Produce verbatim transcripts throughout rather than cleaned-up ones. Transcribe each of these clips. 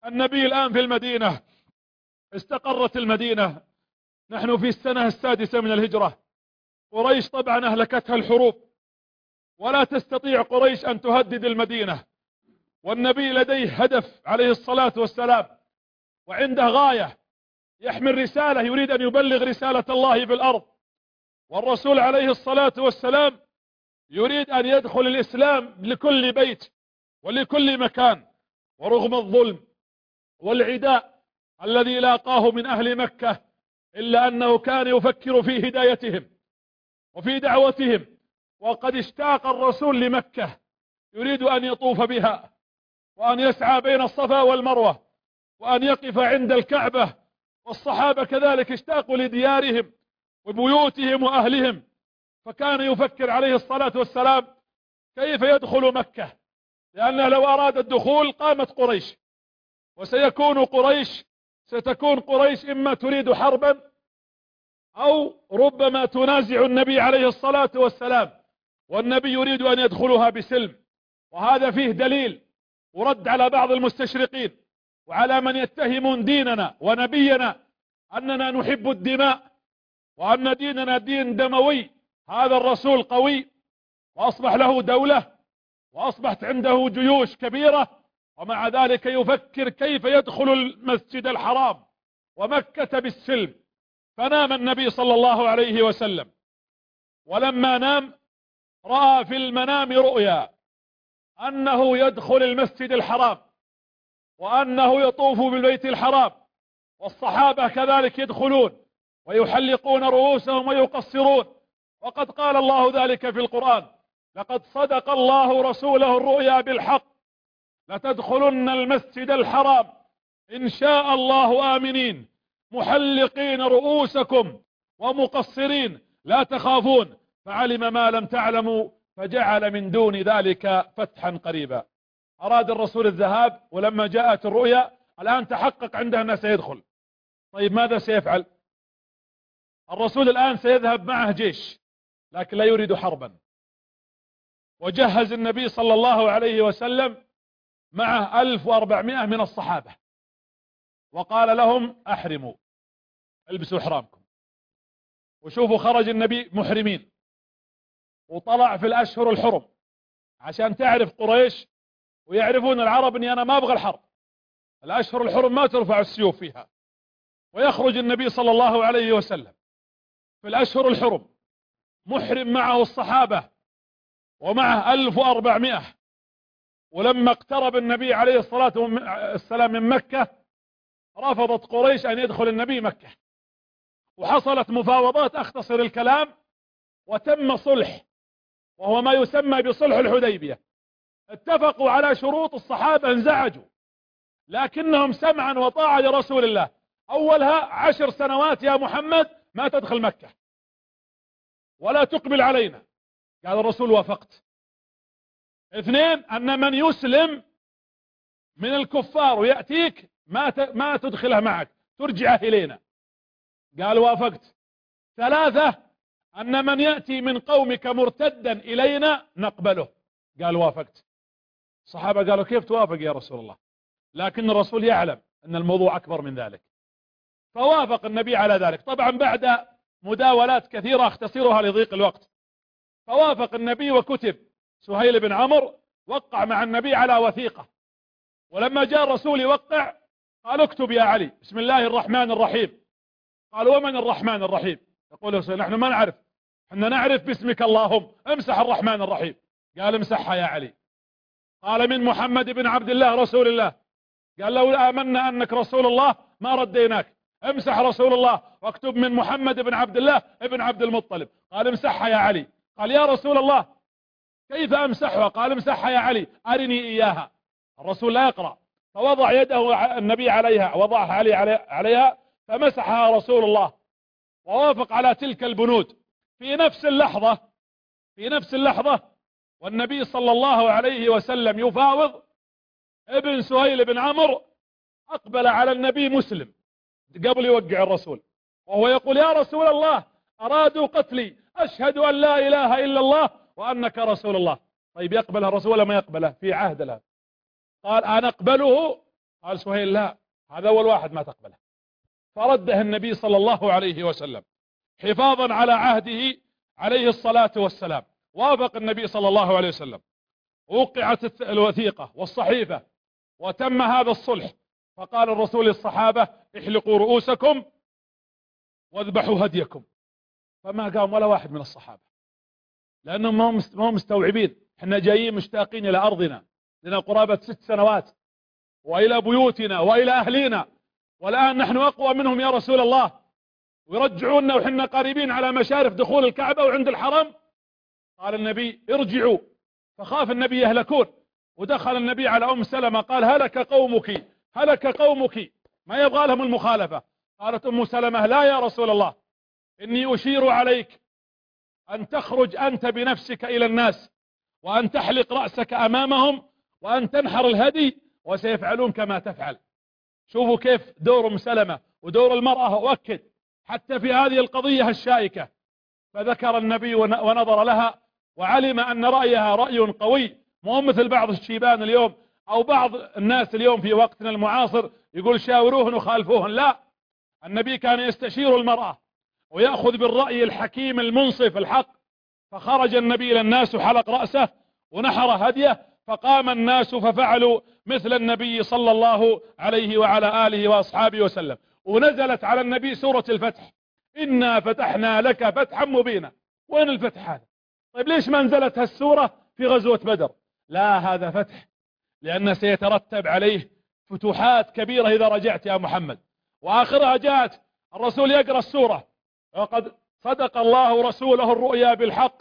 النبي الآن في المدينة، استقرت المدينة، نحن في السنة السادسة من الهجرة. قريش طبعا أهلكتها الحروب، ولا تستطيع قريش أن تهدد المدينة، والنبي لديه هدف عليه الصلاة والسلام، وعنده غاية، يحمل رسالة، يريد أن يبلغ رسالة الله في الأرض. والرسول عليه الصلاة والسلام يريد أن يدخل الإسلام لكل بيت ولكل مكان، ورغم الظلم والعداء الذي لاقاه من أهل مكة، إلا أنه كان يفكر في هدايتهم وفي دعوتهم. وقد اشتاق الرسول لمكة، يريد أن يطوف بها، وأن يسعى بين الصفا والمروة، وأن يقف عند الكعبة. والصحابة كذلك اشتاقوا لديارهم وبيوتهم وأهلهم، فكان يفكر عليه الصلاة والسلام كيف يدخل مكة، لأنه لو أراد الدخول قامت قريش، وسيكون قريش ستكون قريش إما تريد حربا أو ربما تنازع النبي عليه الصلاة والسلام، والنبي يريد أن يدخلها بسلم. وهذا فيه دليل ورد على بعض المستشرقين وعلى من يتهمون ديننا ونبينا أننا نحب الدماء، وأن ديننا دين دموي. هذا الرسول قوي، وأصبح له دولة، وأصبحت عنده جيوش كبيرة، ومع ذلك يفكر كيف يدخل المسجد الحرام ومكة بالسلم. فنام النبي صلى الله عليه وسلم، ولما نام رأى في المنام رؤيا أنه يدخل المسجد الحرام، وأنه يطوف بالبيت الحرام، والصحابة كذلك يدخلون ويحلقون رؤوسهم ويقصرون. وقد قال الله ذلك في القرآن: لقد صدق الله رسوله الرؤيا بالحق لتدخلن المسجد الحرام إن شاء الله آمنين محلقين رؤوسكم ومقصرين لا تخافون فعلم ما لم تعلموا فجعل من دون ذلك فتحا قريبا. أراد الرسول الذهاب، ولما جاءت الرؤيا الآن تحقق عنده أنه سيدخل. طيب ماذا سيفعل؟ الرسول الآن سيذهب معه جيش، لكن لا يريد حربا. وجهز النبي صلى الله عليه وسلم معه ألف وأربعمائة من الصحابة، وقال لهم: أحرموا، البسوا إحرامكم. وشوفوا خرج النبي محرمين، وطلع في الأشهر الحرم، عشان تعرف قريش ويعرفون العرب أني أنا ما أبغى الحرب. الأشهر الحرم ما ترفع السيوف فيها. ويخرج النبي صلى الله عليه وسلم في الأشهر الحرم محرم، معه الصحابة ومعه ألف وأربعمائة. ولما اقترب النبي عليه الصلاة والسلام من مكة رفضت قريش أن يدخل النبي مكة، وحصلت مفاوضات. أختصر الكلام، وتم صلح، وهو ما يسمى بصلح الحديبية. اتفقوا على شروط، الصحابة انزعجوا، لكنهم سمعا وطاعة لرسول الله. أولها عشر سنوات يا محمد ما تدخل مكة ولا تقبل علينا. قال الرسول: وافقت. اثنين، أن من يسلم من الكفار ويأتيك ما ما تدخله معك، ترجعه إلينا. قال: وافقت. ثلاثة، أن من يأتي من قومك مرتدا إلينا نقبله. قال: وافقت. الصحابة قالوا: كيف توافق يا رسول الله؟ لكن الرسول يعلم أن الموضوع أكبر من ذلك، فوافق النبي على ذلك. طبعا بعد مداولات كثيرة اختصرها لضيق الوقت، فوافق النبي، وكتب. سهيل بن عمرو وقع مع النبي على وثيقة، ولما جاء الرسول يوقع قال: اكتب يا علي بسم الله الرحمن الرحيم. قال: ومن الرحمن الرحيم؟ يقول الرسول: نحن ما نعرف، احنا نعرف باسمك اللهم، امسح الرحمن الرحيم. قال: امسحها يا علي. قال: من محمد بن عبد الله رسول الله. قال: لو آمنا أنك رسول الله ما رديناك، امسح رسول الله، واكتب من محمد بن عبد الله ابن عبد المطلب. قال: امسحها يا علي. قال: يا رسول الله كيف امسحها؟ قال: امسحها يا علي، أرني إياها. الرسول لا يقرأ، فوضع يده النبي عليها، وضعها علي عليها، فمسحها رسول الله، ووافق على تلك البنود. في نفس اللحظة في نفس اللحظة والنبي صلى الله عليه وسلم يفاوض، ابن سهيل بن عمرو أقبل على النبي مسلم قبل يوقع الرسول، وهو يقول: يا رسول الله أرادوا قتلي، أشهد أن لا إله إلا الله وأنك رسول الله. طيب يقبل الرسول ولا ما يقبله؟ في عهد له. قال: أنا أقبله قال سهيل لا، هذا أول واحد ما تقبله. فرده النبي صلى الله عليه وسلم حفاظا على عهده عليه الصلاة والسلام. وافق النبي صلى الله عليه وسلم، وقعت الوثيقة والصحيفة، وتم هذا الصلح. فقال الرسول للصحابة احلقوا رؤوسكم واذبحوا هديكم. فما قام ولا واحد من الصحابة، لأنهم ما هم مستوعبين احنا جايين مشتاقين إلى أرضنا، لنا قرابة ست سنوات، وإلى بيوتنا وإلى أهلينا، والآن نحن أقوى منهم يا رسول الله، ويرجعونا وحنا قريبين على مشارف دخول الكعبة وعند الحرم. قال النبي ارجعوا. فخاف النبي يهلكون، ودخل النبي على أم سلمة قال هلك قومك هلك قومك، ما يبغى لهم المخالفة. قالت أم سلمة لا يا رسول الله، إني أشير عليك أن تخرج أنت بنفسك إلى الناس، وأن تحلق رأسك أمامهم، وأن تنحر الهدي، وسيفعلون كما تفعل. شوفوا كيف دور أم سلمة ودور المرأة أؤكد حتى في هذه القضية الشائكة. فذكر النبي ونظر لها، وعلم أن رأيها رأي قوي، مو مثل بعض الشيبان اليوم أو بعض الناس اليوم في وقتنا المعاصر يقول شاوروهن وخالفوهن. لا، النبي كان يستشير المرأة ويأخذ بالرأي الحكيم المنصف الحق. فخرج النبي إلى الناس وحلق رأسه ونحر هديه، فقام الناس ففعلوا مثل النبي صلى الله عليه وعلى آله وأصحابه وسلم. ونزلت على النبي سورة الفتح، إنا فتحنا لك فتحا مبينا. وين الفتح هذا؟ طيب ليش ما نزلت هالسورة في غزوة بدر؟ لا، هذا فتح لأن سيترتب عليه فتوحات كبيرة إذا رجعت يا محمد. وآخرها جاءت الرسول يقرأ السورة، وقد صدق الله رسوله الرؤيا بالحق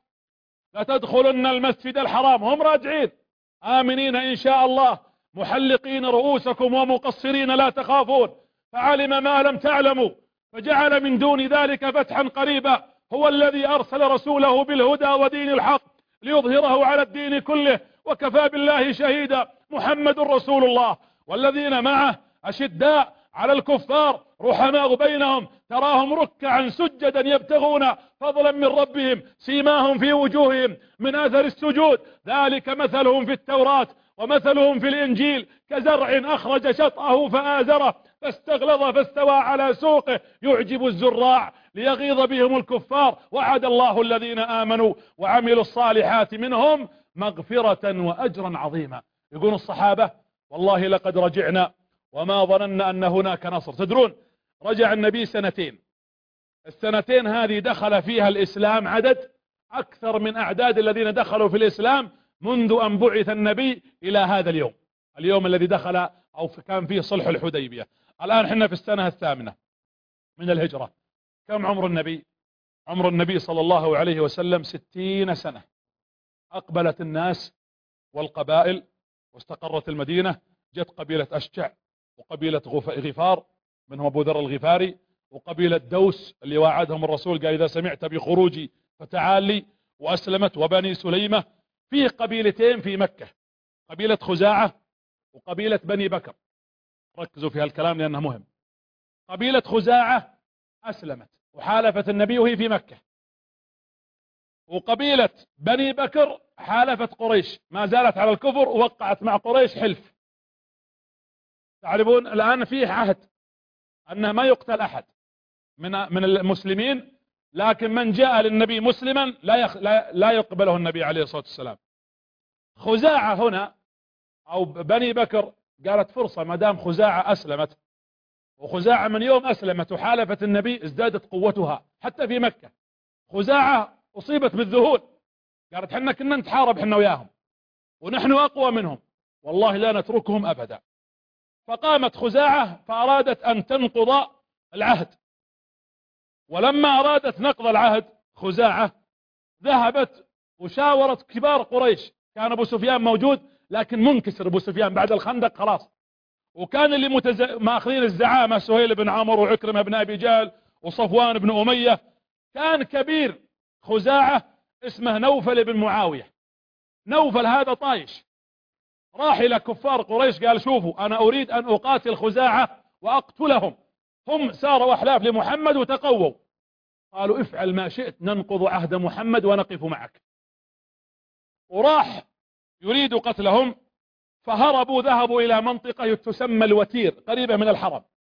لتدخلن المسجد الحرام، هم راجعين آمنين إن شاء الله محلقين رؤوسكم ومقصرين لا تخافون، فعلم ما لم تعلموا فجعل من دون ذلك فتحا قريبا. هو الذي أرسل رسوله بالهدى ودين الحق ليظهره على الدين كله، وكفى بالله شهيدا. محمد رسول الله والذين معه أشداء على الكفار رحماء بينهم، تراهم ركعا سجدا يبتغون فضلا من ربهم، سيماهم في وجوههم من اثر السجود، ذلك مثلهم في التوراة ومثلهم في الانجيل كزرع اخرج شطأه فآزره فاستغلظ فاستوى على سوقه يعجب الزراع ليغيظ بهم الكفار. وعد الله الذين آمنوا وعملوا الصالحات منهم مغفرة وأجرا عظيما. يقول الصحابة والله لقد رجعنا وما ظننا أن هناك نصر. تدرون رجع النبي سنتين، السنتين هذه دخل فيها الإسلام عدد أكثر من أعداد الذين دخلوا في الإسلام منذ أن بعث النبي إلى هذا اليوم، اليوم الذي دخل أو كان فيه صلح الحديبية. الآن حنا في السنة الثامنة من الهجرة. كم عمر النبي؟ عمر النبي صلى الله عليه وسلم ستين سنة. أقبلت الناس والقبائل واستقرت المدينة. جت قبيلة أشجع وقبيلة غفار منهم أبو ذر الغفاري، وقبيلة دوس اللي وعدهم الرسول قال إذا سمعت بخروجي فتعال لي، وأسلمت. وبني سليمة. فيه قبيلتين في مكة، قبيلة خزاعة وقبيلة بني بكر. ركزوا في هالكلام لأنه مهم. قبيلة خزاعة أسلمت وحالفت النبي وهي في مكة، وقبيلة بني بكر حالفت قريش ما زالت على الكفر ووقعت مع قريش حلف. تعرفون الآن فيه عهد أنه ما يقتل أحد من من المسلمين، لكن من جاء للنبي مسلما لا يخ... لا... لا يقبله النبي عليه الصلاة والسلام. خزاعة هنا أو بني بكر قالت فرصة ما دام خزاعة أسلمت، وخزاعة من يوم أسلمت وحالفت النبي ازدادت قوتها حتى في مكة. خزاعة أصيبت بالذهول، قالت حنا كنا نتحارب حنا وياهم ونحن أقوى منهم، والله لا نتركهم أبدا. فقامت خزاعة فأرادت أن تنقض العهد، ولما أرادت نقض العهد خزاعة ذهبت وشاورت كبار قريش. كان أبو سفيان موجود لكن منكسر أبو سفيان بعد الخندق خلاص، وكان اللي متز... ماخذين الزعامة سهيل بن عمرو وعكرمة بن أبي جهل وصفوان بن أمية. كان كبير خزاعة اسمه نوفل بن معاوية. نوفل هذا طايش، راح إلى كفار قريش قال شوفوا أنا أريد أن أقاتل خزاعة وأقتلهم، هم ساروا أحلاف لمحمد وتقووا. قالوا افعل ما شئت ننقض عهد محمد ونقف معك. وراح يريد قتلهم، فهربوا ذهبوا إلى منطقة تسمى الوتير قريبة من الحرم،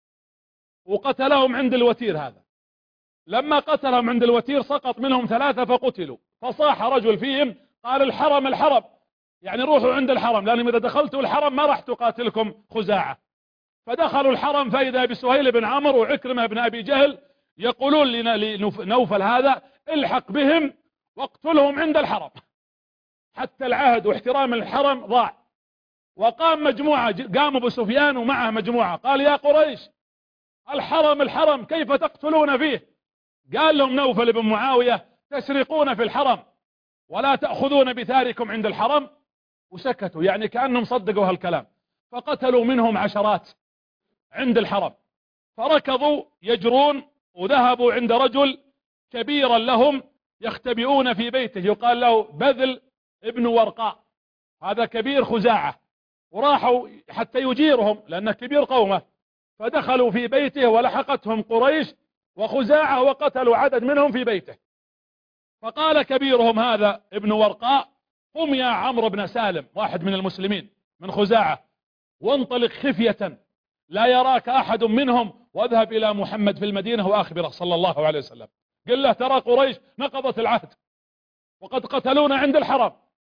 وقتلهم عند الوتير هذا. لما قتلهم عند الوتير سقط منهم ثلاثة فقتلوا، فصاح رجل فيهم قال الحرم الحرم، يعني روحوا عند الحرم، لأنهم إذا دخلتوا الحرم ما راح تقاتلكم خزاعة. فدخلوا الحرم فإذا بسهيل بن عمرو وعكرمة بن أبي جهل يقولون لنوفل هذا الحق بهم واقتلهم عند الحرم، حتى العهد واحترام الحرم ضاع. وقام مجموعة، قام أبو سفيان ومعه مجموعة، قال يا قريش الحرم الحرم كيف تقتلون فيه؟ قال لهم نوفل بن معاوية تسرقون في الحرم ولا تأخذون بثاركم عند الحرم، وسكتوا يعني كأنهم صدقوا هالكلام. فقتلوا منهم عشرات عند الحرم، فركضوا يجرون وذهبوا عند رجل كبيرا لهم يختبئون في بيته يقال له بذل ابن ورقاء، هذا كبير خزاعة، وراحوا حتى يجيرهم لأنه كبير قومه. فدخلوا في بيته ولحقتهم قريش وخزاعة وقتلوا عدد منهم في بيته. فقال كبيرهم هذا ابن ورقاء قم يا عمرو بن سالم واحد من المسلمين من خزاعة وانطلق خفية لا يراك أحد منهم، واذهب إلى محمد في المدينة وأخبره صلى الله عليه وسلم، قل له ترى قريش نقضت العهد وقد قتلونا عند الحرم،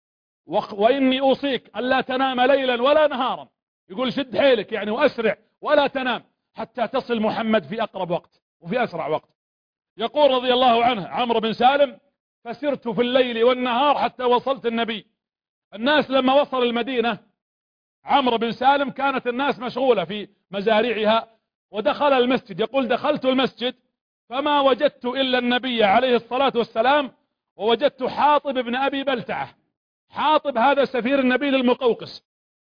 وإني أوصيك ألا تنام ليلا ولا نهارا، يقول شد حيلك يعني وأسرع ولا تنام حتى تصل محمد في أقرب وقت وفي أسرع وقت. يقول رضي الله عنه عمرو بن سالم فسرت في الليل والنهار حتى وصلت النبي. الناس لما وصل المدينة عمرو بن سالم كانت الناس مشغولة في مزارعها، ودخل المسجد، يقول دخلت المسجد فما وجدت إلا النبي عليه الصلاة والسلام، ووجدت حاطب بن أبي بلتعة. حاطب هذا سفير النبي للمقوقس.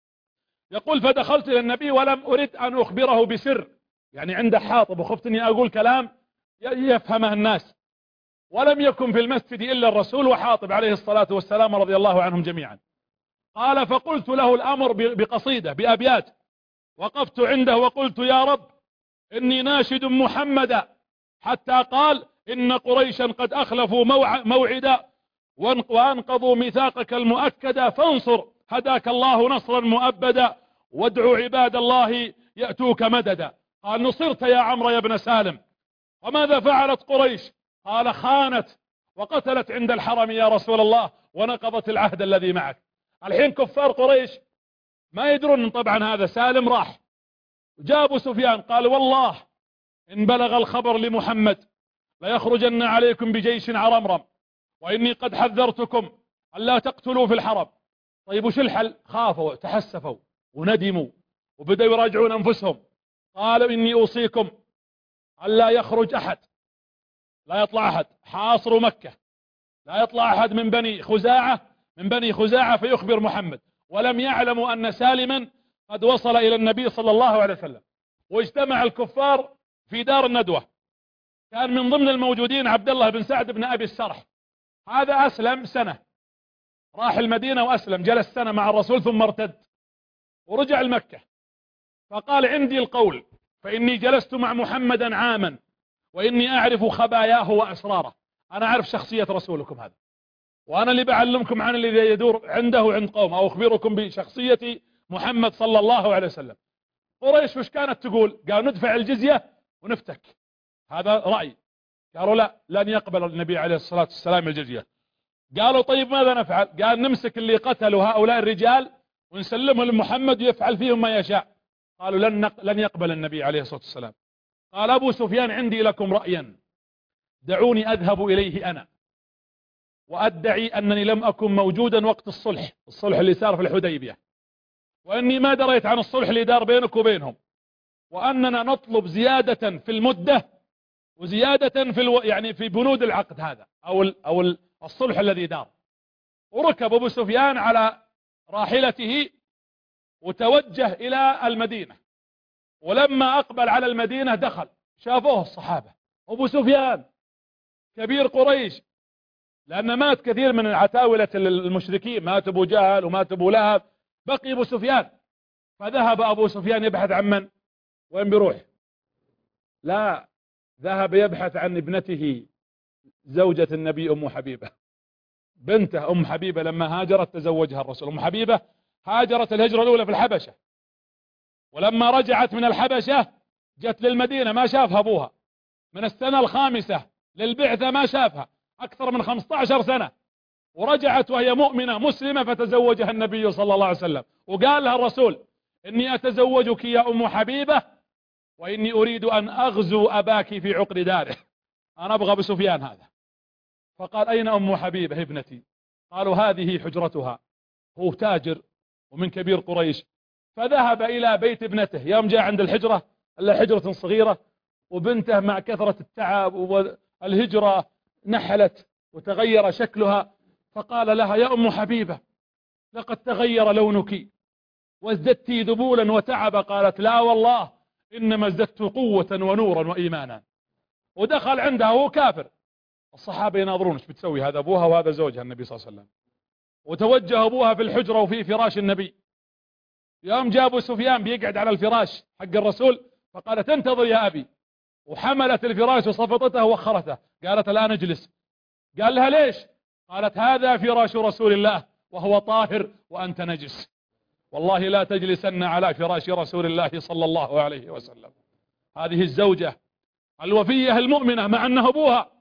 يقول فدخلت إلى النبي ولم أرد أن أخبره بسر، يعني عند حاطب وخفت أني أقول كلام يفهمه الناس. ولم يكن في المسجد إلا الرسول وحاطب عليه الصلاة والسلام رضي الله عنهم جميعا. قال فقلت له الأمر بقصيدة بأبيات، وقفت عنده وقلت يا رب إني ناشد محمدا، حتى قال إن قريشا قد أخلفوا موعدا وأنقضوا ميثاقك المؤكدا، فانصر هداك الله نصرا مؤبدا، وادعوا عباد الله يأتوك مددا. قال نصرت يا عمرو يا ابن سالم. وماذا فعلت قريش؟ قال خانت وقتلت عند الحرم يا رسول الله ونقضت العهد الذي معك. الحين كفار قريش ما يدرون طبعا هذا سالم راح. جاء أبو سفيان قال والله إن بلغ الخبر لمحمد ليخرجن عليكم بجيش عرمرم، وإني قد حذرتكم ألا تقتلوا في الحرم. طيب وش الحل؟ خافوا تحسفوا وندموا وبدأوا يراجعون أنفسهم. قالوا إني أوصيكم ألا يخرج أحد، لا يطلع أحد، حاصروا مكة، لا يطلع أحد من بني خزاعة من بني خزاعة فيخبر محمد. ولم يعلموا أن سالما قد وصل إلى النبي صلى الله عليه وسلم. واجتمع الكفار في دار الندوة، كان من ضمن الموجودين عبد الله بن سعد بن أبي السرح، هذا أسلم سنة، راح المدينة وأسلم، جلس سنة مع الرسول ثم ارتد ورجع المكة. فقال عندي القول، فإني جلست مع محمدا عاما وإني أعرف خباياه وأسراره، أنا أعرف شخصية رسولكم هذا، وأنا اللي بعلمكم عن الذي يدور عنده وعند قوم، أو أخبركم بشخصية محمد صلى الله عليه وسلم. قريش وش كانت تقول؟ قال ندفع الجزية ونفتك، هذا رأي. قالوا لا، لن يقبل النبي عليه الصلاة والسلام الجزية. قالوا طيب ماذا نفعل؟ قال نمسك اللي قتلوا هؤلاء الرجال ونسلمهم لمحمد ويفعل فيهم ما يشاء. قالوا لن, نق... لن يقبل النبي عليه الصلاة والسلام. قال أبو سفيان عندي لكم رأيا، دعوني أذهب إليه أنا وأدعي أنني لم أكن موجودا وقت الصلح الصلح اللي صار في الحديبية، وأني ما دريت عن الصلح اللي دار بينك وبينهم، وأننا نطلب زيادة في المدة وزيادة في الو... يعني في بنود العقد هذا أو ال... أو ال... الصلح الذي دار. وركب أبو سفيان على راحلته وتوجه إلى المدينة، ولما أقبل على المدينة دخل شافوه الصحابة، أبو سفيان كبير قريش، لأن مات كثير من العتاولة المشركين، مات أبو جهل ومات أبو لهب، بقي أبو سفيان. فذهب أبو سفيان يبحث عن من؟ وين بيروح؟ لا، ذهب يبحث عن ابنته زوجة النبي أم حبيبة، بنته أم حبيبة لما هاجرت تزوجها الرسول. أم حبيبة هاجرت الهجرة الأولى في الحبشة، ولما رجعت من الحبشة جت للمدينة ما شافها أبوها، من السنة الخامسة للبعثة ما شافها، أكثر من خمسة عشر سنة، ورجعت وهي مؤمنة مسلمة فتزوجها النبي صلى الله عليه وسلم، وقال لها الرسول إني أتزوجك يا أم حبيبة وإني أريد أن أغزو أباك في عقر داره، أنا أبغى بسفيان هذا. فقال أين أم حبيبة ابنتي؟ قالوا هذه حجرتها، هو تاجر ومن كبير قريش. فذهب إلى بيت ابنته، يوم جاء عند الحجرة إلا حجرة صغيرة، وبنته مع كثرة التعب والهجرة نحلت وتغير شكلها، فقال لها يا أم حبيبة لقد تغير لونك وازددت ذبولا وتعبا. قالت لا والله إنما ازددت قوة ونورا وإيمانا. ودخل عندها وهو كافر، الصحابة يناظرون ايش بتسوي، هذا أبوها وهذا زوجها النبي صلى الله عليه وسلم. وتوجه أبوها في الحجرة وفي فراش النبي، يوم جاء أبو سفيان بيقعد على الفراش حق الرسول فقالت انتظر يا أبي، وحملت الفراش وصفطته ووخرته. قالت الآن اجلس. قال لها ليش؟ قالت هذا فراش رسول الله وهو طاهر وأنت نجس، والله لا تجلسن على فراش رسول الله صلى الله عليه وسلم. هذه الزوجة الوفية المؤمنة مع أنه أبوها.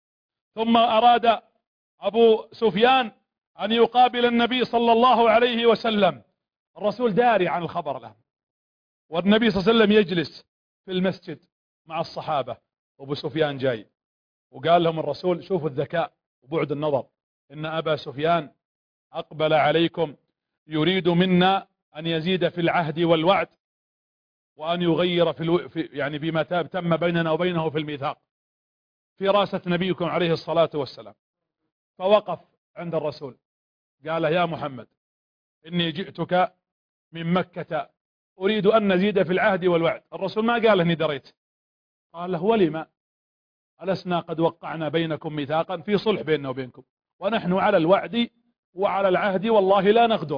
ثم أراد أبو سفيان أن يقابل النبي صلى الله عليه وسلم، الرسول داري عن الخبر له، والنبي صلى الله عليه وسلم يجلس في المسجد مع الصحابة، أبو سفيان جاي، وقال لهم الرسول شوفوا الذكاء وبعد النظر، إن أبا سفيان أقبل عليكم يريد منا أن يزيد في العهد والوعد وأن يغير في, الو... في يعني فيما تم بيننا وبينه في الميثاق في راسة نبيكم عليه الصلاة والسلام. فوقف عند الرسول قال يا محمد إني جئتك من مكة أريد أن نزيد في العهد والوعد. الرسول ما قال إني دريت، قال له ولما؟ ألسنا قد وقعنا بينكم ميثاقا في صلح بيننا وبينكم، ونحن على الوعد وعلى العهد والله لا نغدر.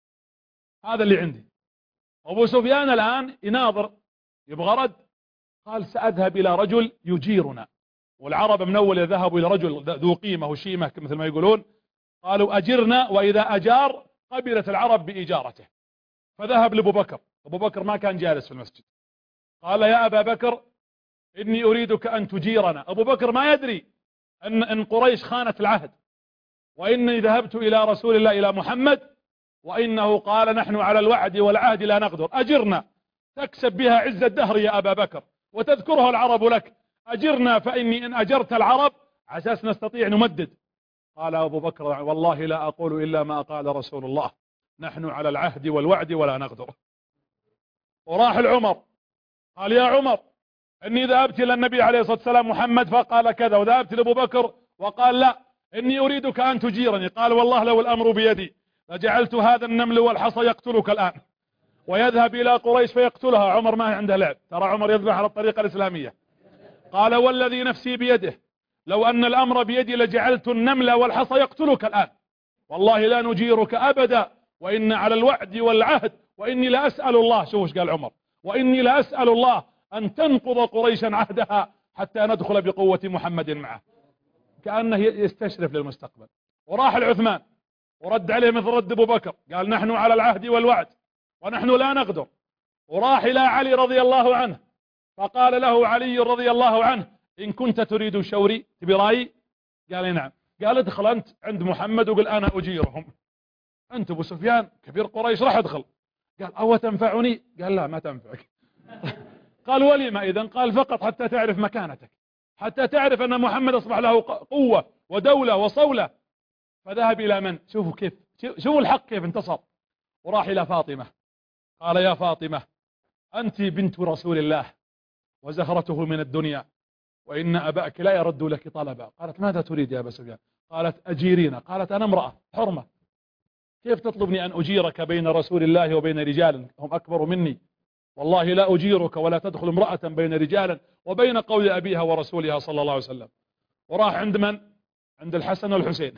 هذا اللي عندي. أبو سفيان الآن يناظر يبغى رد، قال سأذهب إلى رجل يجيرنا، والعرب من أول ذهبوا إلى رجل ذو قيمة وشيمة مثل ما يقولون، قالوا أجرنا، وإذا أجار قبلت العرب بإجارته. فذهب لأبو بكر، أبو بكر ما كان جالس في المسجد، قال يا أبا بكر إني أريدك أن تجيرنا. أبو بكر ما يدري أن, أن قريش خانت العهد، وإني ذهبت إلى رسول الله إلى محمد وإنه قال نحن على الوعد والعهد لا نغدر، أجرنا تكسب بها عز الدهر يا أبا بكر وتذكرها العرب لك، أجرنا فإني إن أجرت العرب عساس نستطيع نمدد. قال أبو بكر والله لا أقول إلا ما قال رسول الله، نحن على العهد والوعد ولا نغدر. وراح العمر قال يا عمر إني ذهبت إلى النبي عليه الصلاة والسلام محمد فقال كذا، وذهبت لأبو بكر وقال لا إني أريدك أن تجيرني. قال والله لو الأمر بيدي لجعلت هذا النمل والحصى يقتلك الآن ويذهب إلى قريش فيقتلها. عمر ما عنده لعب، ترى عمر يذبح على الطريقة الإسلامية. قال والذي نفسي بيده لو أن الأمر بيدي لجعلت النمل والحصى يقتلك الآن، والله لا نجيرك أبدا، وإن على الوعد والعهد، وإني لا أسأل الله، شوف ايش قال عمر، وإني لا أسأل الله أن تنقض قريشا عهدها حتى ندخل بقوة محمد معه. كأنه يستشرف للمستقبل. وراح العثمان ورد عليه مثل رد أبو بكر، قال نحن على العهد والوعد ونحن لا نغدر. وراح إلى علي رضي الله عنه فقال له علي رضي الله عنه إن كنت تريد شوري تبي رأيي؟ قال نعم. قال ادخل أنت عند محمد وقل أنا أجيرهم، أنت أبو سفيان كبير قريش راح ادخل. قال أو تنفعني؟ قال لا ما تنفعك. قال ولما إذن؟ قال فقط حتى تعرف مكانتك، حتى تعرف أن محمد أصبح له قوة ودولة وصولة. فذهب إلى من؟ شوفوا كيف، شوفوا الحق كيف انتصر. وراح إلى فاطمة قال يا فاطمة أنت بنت رسول الله وزهرته من الدنيا، وإن أباك لا يرد لك طلبا. قالت ماذا تريد يا أبا سفيان؟ قالت أجيرينا. قالت أنا امرأة حرمة، كيف تطلبني أن أجيرك بين رسول الله وبين رجال هم أكبر مني؟ والله لا أجيرك ولا تدخل امرأة بين رجال وبين قول أبيها ورسولها صلى الله عليه وسلم. وراح عند من؟ عند الحسن والحسين.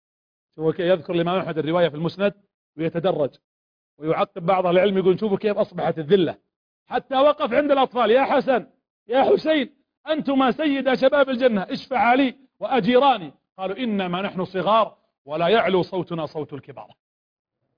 يذكر الإمام أحمد الرواية في المسند ويتدرج ويعقب بعض العلم يقول شوفوا كيف أصبحت الذلة، حتى وقف عند الأطفال يا حسن يا حسين أنتما سيدا شباب الجنة اشفعا لي وأجيراني. قالوا إنما نحن صغار ولا يعلو صوتنا صوت الكبار.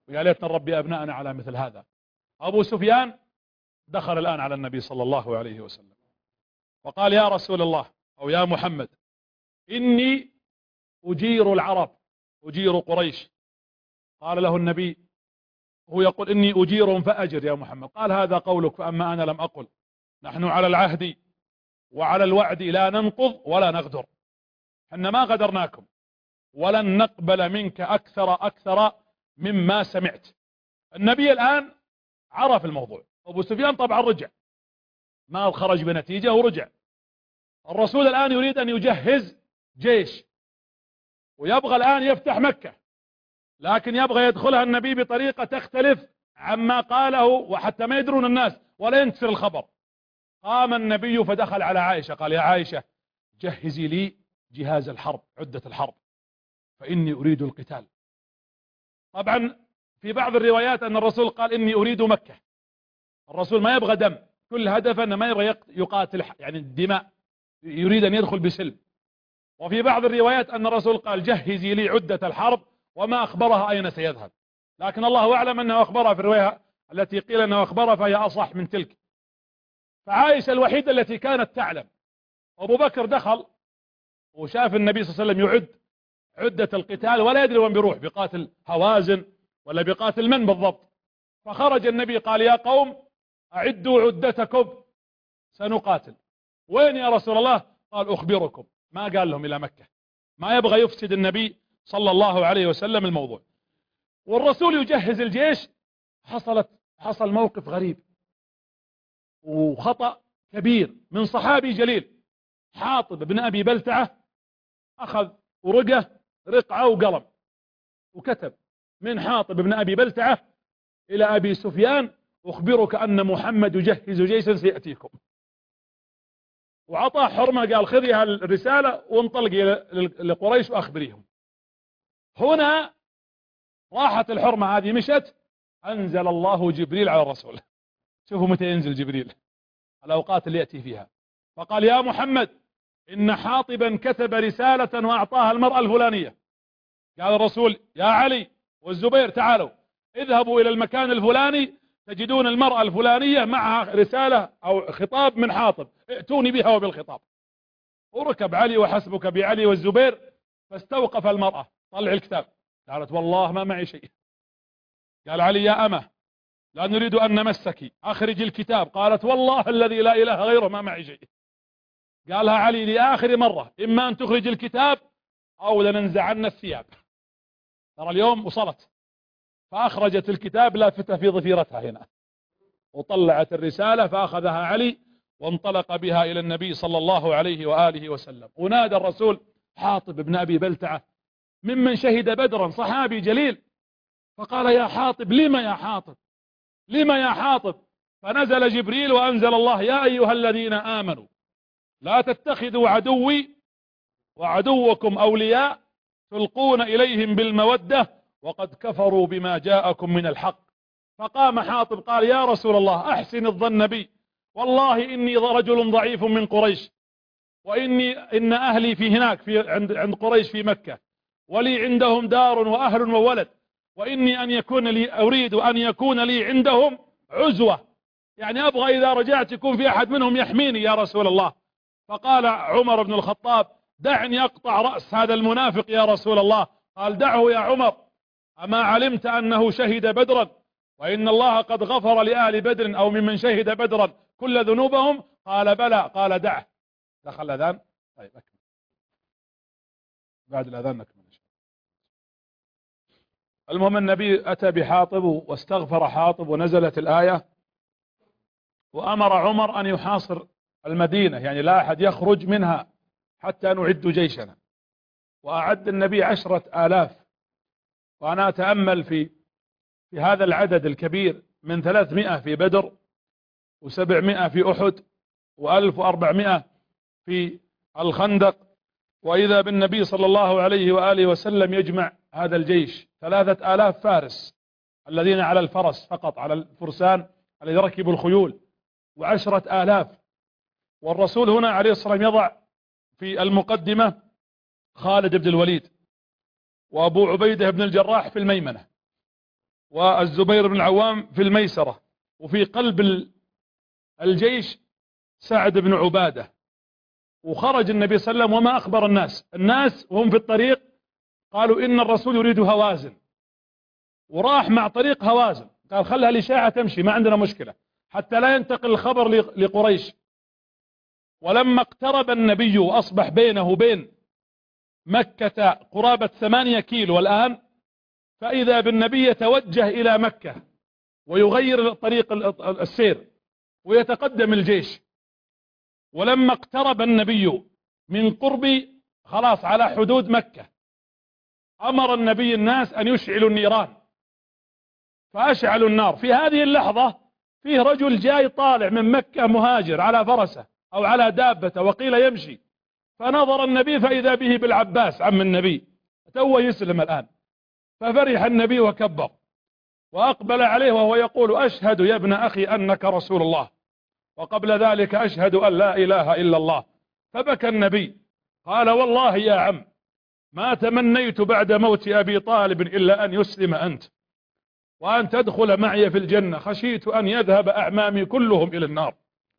ويا ليتنا نربي أبناءنا على مثل هذا. أبو سفيان دخل الآن على النبي صلى الله عليه وسلم وقال يا رسول الله أو يا محمد إني أجير العرب، أجير قريش. قال له النبي، هو يقول إني أجيرهم فأجر يا محمد. قال هذا قولك، فأما أنا لم أقل. نحن على العهد وعلى الوعد لا ننقض ولا نغدر، حنا ما غدرناكم ولن نقبل منك أكثر أكثر مما سمعت. النبي الآن عرف الموضوع. أبو سفيان طبعا رجع، ما خرج بنتيجة ورجع. الرسول الآن يريد أن يجهز جيش ويبغى الآن يفتح مكة، لكن يبغى يدخلها النبي بطريقة تختلف عما قاله وحتى ما يدرون الناس ولا ينتشر الخبر. قام النبي فدخل على عائشة قال يا عائشة جهزي لي جهاز الحرب، عدة الحرب، فإني أريد القتال. طبعا في بعض الروايات أن الرسول قال إني أريد مكة. الرسول ما يبغى دم، كل هدفه أنه ما يبغى يقاتل يعني الدماء، يريد أن يدخل بسلم. وفي بعض الروايات أن الرسول قال جهزي لي عدة الحرب، وما أخبرها أين سيذهب، لكن الله أعلم أنه أخبرها في الرواية التي قيل أنه أخبرها فهي أصح من تلك. فعائشة الوحيدة التي كانت تعلم. أبو بكر دخل وشاف النبي صلى الله عليه وسلم يعد عدة القتال ولا يدري وين بيروح، بيقاتل هوازن ولا بيقاتل من بالضبط. فخرج النبي قال يا قوم أعدوا عدتكم سنقاتل. وين يا رسول الله؟ قال أخبركم. ما قال لهم إلى مكة، ما يبغى يفسد النبي صلى الله عليه وسلم الموضوع. والرسول يجهز الجيش. حصلت حصل موقف غريب وخطأ كبير من صحابي جليل، حاطب بن أبي بلتعة. أخذ ورقة رقعة وقلم وكتب من حاطب بن أبي بلتعة إلى أبي سفيان أخبرك أن محمد يجهز جيشا سيأتيكم. وعطاه حرمة قال خذي هالرسالة وانطلقي لقريش وأخبريهم. هنا راحت الحرمة هذه مشت، أنزل الله جبريل على الرسول. شوفوا متى ينزل جبريل، الأوقات اللي يأتي فيها. فقال يا محمد إن حاطبا كتب رسالة وأعطاها المرأة الفلانية. قال الرسول يا علي والزبير تعالوا اذهبوا إلى المكان الفلاني تجدون المرأة الفلانية معها رسالة أو خطاب من حاطب، ائتوني بها وبالخطاب. وركب علي وحسبك بعلي والزبير، فاستوقف المرأة. طلع الكتاب. قالت والله ما معي شيء. قال علي يا أمه لا نريد أن نمسك، أخرج الكتاب. قالت والله الذي لا إله غيره ما معي شيء. قالها علي لآخر مرة إما أن تخرج الكتاب أو لننزعن الثياب. ترى اليوم وصلت. فأخرجت الكتاب لافتة في ضفيرتها هنا، وطلعت الرسالة فأخذها علي وانطلق بها إلى النبي صلى الله عليه وآله وسلم. ونادى الرسول حاطب بن أبي بلتعة ممن شهد بدرا، صحابي جليل. فقال يا حاطب لما يا حاطب لما يا حاطب؟ فنزل جبريل وأنزل الله يا أيها الذين آمنوا لا تتخذوا عدوي وعدوكم أولياء تلقون إليهم بالمودة وقد كفروا بما جاءكم من الحق. فقام حاطب قال يا رسول الله أحسن الظن بي، والله إني رجل ضعيف من قريش، وإني إن أهلي في هناك في عند عند قريش في مكة، ولي عندهم دار وأهل وولد، وإني أن يكون لي أريد أن يكون لي عندهم عزوة، يعني أبغى إذا رجعت يكون في أحد منهم يحميني يا رسول الله. فقال عمر بن الخطاب دعني أقطع رأس هذا المنافق يا رسول الله. قال دعه يا عمر، أما علمت أنه شهد بدرا وإن الله قد غفر لآل بدر أو ممن شهد بدرا كل ذنوبهم؟ قال بلى. قال دعه. دخل الأذان. طيب أكمل بعد الأذان نكمل. المهم النبي أتى بحاطب واستغفر حاطب ونزلت الآية، وأمر عمر أن يحاصر المدينة، يعني لا أحد يخرج منها حتى نعد جيشنا. وأعد النبي عشرة آلاف. وأنا أتأمل في في هذا العدد الكبير من ثلاثمائة في بدر وسبعمائة في أحد وألف وأربعمائة في الخندق، وإذا بالنبي صلى الله عليه وآله وسلم يجمع هذا الجيش ثلاثة آلاف فارس الذين على الفرس فقط، على الفرسان الذين ركبوا الخيول، وعشرة آلاف. والرسول هنا عليه الصلاة والسلام يضع في المقدمة خالد بن الوليد وأبو عبيدة بن الجراح في الميمنة، والزبير بن العوام في الميسرة، وفي قلب الجيش سعد بن عبادة. وخرج النبي صلى الله عليه وسلم وما أخبر الناس الناس وهم في الطريق قالوا إن الرسول يريد هوازن، وراح مع طريق هوازن، قال خلها الإشاعة تمشي ما عندنا مشكلة حتى لا ينتقل الخبر لقريش. ولما اقترب النبي وأصبح بينه وبين مكة قرابة ثمانية كيلو الآن، فإذا بالنبي يتوجه إلى مكة ويغير طريق السير ويتقدم الجيش. ولما اقترب النبي من قرب خلاص على حدود مكة، أمر النبي الناس أن يشعلوا النيران، فأشعلوا النار. في هذه اللحظة فيه رجل جاي طالع من مكة مهاجر على فرسه أو على دابته وقيل يمشي، فنظر النبي فإذا به بالعباس عم النبي توه يسلم الآن، ففرح النبي وكبر وأقبل عليه وهو يقول أشهد يا ابن أخي أنك رسول الله، وقبل ذلك أشهد أن لا إله إلا الله. فبكى النبي قال والله يا عم ما تمنيت بعد موت أبي طالب إلا أن يسلم أنت وأن تدخل معي في الجنة، خشيت أن يذهب أعمامي كلهم إلى النار.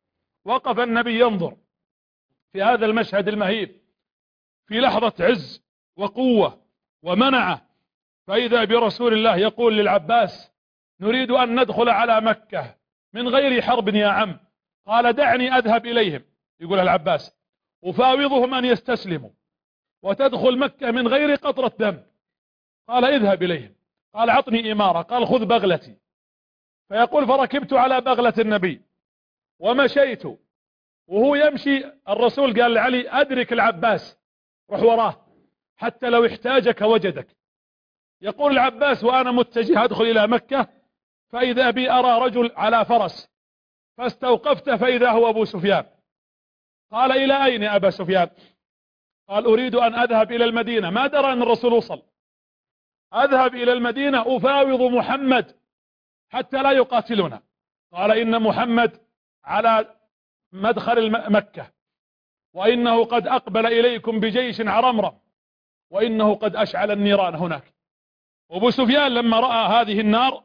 وقف النبي ينظر في هذا المشهد المهيب في لحظة عز وقوة ومنعة، فإذا برسول الله يقول للعباس نريد أن ندخل على مكة من غير حرب يا عم. قال دعني أذهب إليهم، يقول العباس، أفاوضهم أن يستسلموا وتدخل مكة من غير قطرة دم. قال اذهب إليهم. قال عطني إمارة. قال خذ بغلتي. فيقول فركبت على بغلة النبي ومشيت وهو يمشي. الرسول قال لعلي أدرك العباس روح وراه حتى لو احتاجك وجدك. يقول العباس وأنا متجه أدخل إلى مكة فإذا بي أرى رجل على فرس، فاستوقفت فإذا هو أبو سفيان. قال إلى أين يا أبا سفيان؟ قال أريد أن أذهب إلى المدينة، ما درى أن الرسول وصل. أذهب إلى المدينة أفاوض محمد حتى لا يقاتلنا. قال إن محمد على مدخل مكة وإنه قد أقبل إليكم بجيش عرمرم وإنه قد أشعل النيران هناك. أبو سفيان لما رأى هذه النار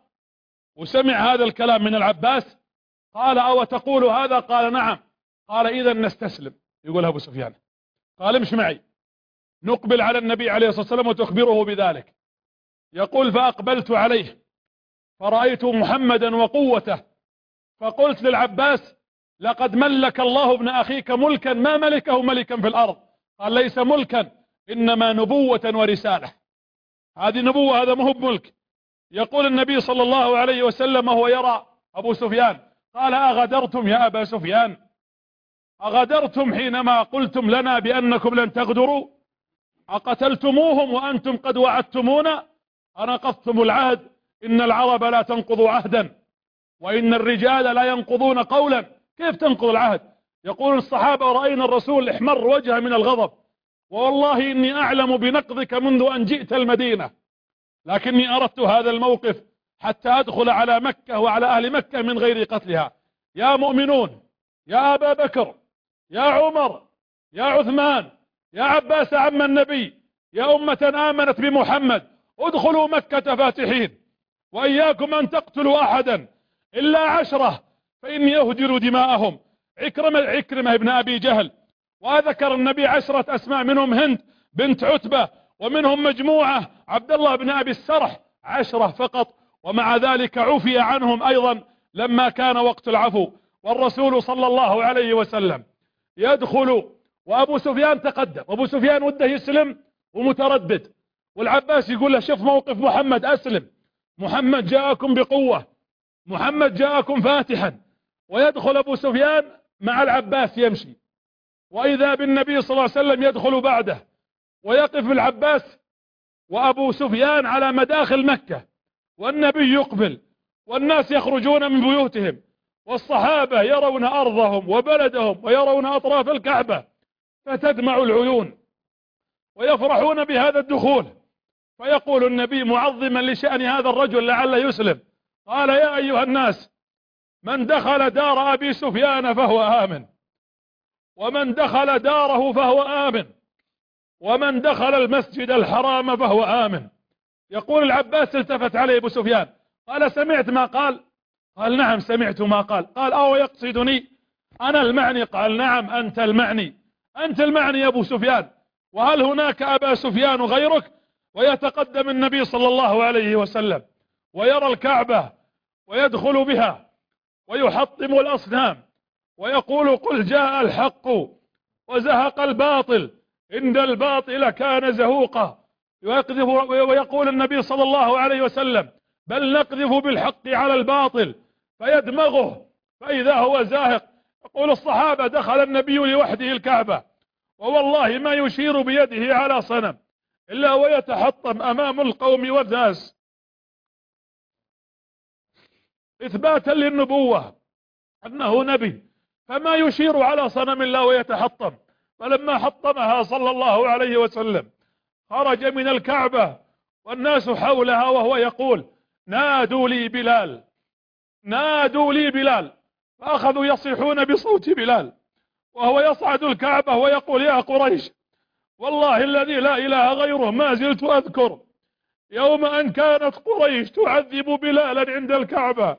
وسمع هذا الكلام من العباس قال أو تقول هذا؟ قال نعم. قال إذا نستسلم. يقول أبو سفيان قال امش معي نقبل على النبي عليه الصلاة والسلام وتخبره بذلك. يقول فأقبلت عليه فرأيت محمدا وقوته، فقلت للعباس لقد ملك الله ابن أخيك ملكا ما ملكه ملكا في الأرض. قال ليس ملكا إنما نبوة ورسالة. هذه نبوة هذا مهب ملك. يقول النبي صلى الله عليه وسلم وهو يرى أبو سفيان قال أغدرتم يا أبا سفيان؟ أغدرتم حينما قلتم لنا بأنكم لن تغدروا؟ أقتلتموهم وأنتم قد وعدتمونا؟ أنقضتم العهد؟ إن العرب لا تنقض عهدا وإن الرجال لا ينقضون قولا. كيف تنقض العهد؟ يقول الصحابة ورأينا الرسول احمر وجهه من الغضب والله إني أعلم بنقضك منذ أن جئت المدينة، لكني أردت هذا الموقف حتى أدخل على مكة وعلى أهل مكة من غير قتلها. يا مؤمنون، يا أبا بكر، يا عمر، يا عثمان، يا عباس عم النبي، يا أمة آمنت بمحمد، ادخلوا مكة فاتحين، وإياكم أن تقتلوا أحدا إلا عشرة فإني أهدر دماءهم. عكرمة عكرمة ابن أبي جهل، وذكر النبي عشرة أسماء منهم هند بنت عتبة، ومنهم مجموعة عبد الله بن أبي السرح، عشرة فقط. ومع ذلك عفي عنهم أيضا لما كان وقت العفو. والرسول صلى الله عليه وسلم يدخل وأبو سفيان تقدم. أبو سفيان وده يسلم ومتردد، والعباس يقول له شوف موقف محمد، أسلم، محمد جاءكم بقوة، محمد جاءكم فاتحا. ويدخل أبو سفيان مع العباس يمشي، وإذا بالنبي صلى الله عليه وسلم يدخل بعده، ويقف العباس وأبو سفيان على مداخل مكة، والنبي يقبل والناس يخرجون من بيوتهم، والصحابة يرون أرضهم وبلدهم ويرون أطراف الكعبة، فتدمع العيون ويفرحون بهذا الدخول. فيقول النبي معظما لشأن هذا الرجل لعل يسلم قال يا أيها الناس من دخل دار أبي سفيان فهو آمن، ومن دخل داره فهو آمن، ومن دخل المسجد الحرام فهو آمن. يقول العباس التفت عليه أبو سفيان قال سمعت ما قال؟ قال نعم سمعت ما قال. قال أو يقصدني أنا المعني؟ قال نعم أنت المعني، أنت المعني يا أبو سفيان. وهل هناك أبا سفيان غيرك؟ ويتقدم النبي صلى الله عليه وسلم ويرى الكعبة ويدخل بها ويحطم الأصنام ويقول قل جاء الحق وزهق الباطل إن الباطل كان زهوقا. ويقذف ويقول النبي صلى الله عليه وسلم بل نقذف بالحق على الباطل فيدمغه فإذا هو زاهق. يقول الصحابة دخل النبي لوحده الكعبة ووالله ما يشير بيده على صنم إلا ويتحطم أمام القوم والناس إثباتا للنبوة أنه نبي، فما يشير على صنم الله ويتحطم. فلما حطمها صلى الله عليه وسلم خرج من الكعبة والناس حولها وهو يقول نادوا لي بلال، نادوا لي بلال. فأخذوا يصيحون بصوت بلال وهو يصعد الكعبة ويقول يا قريش والله الذي لا إله غيره ما زلت أذكر يوم أن كانت قريش تعذب بلالا عند الكعبة.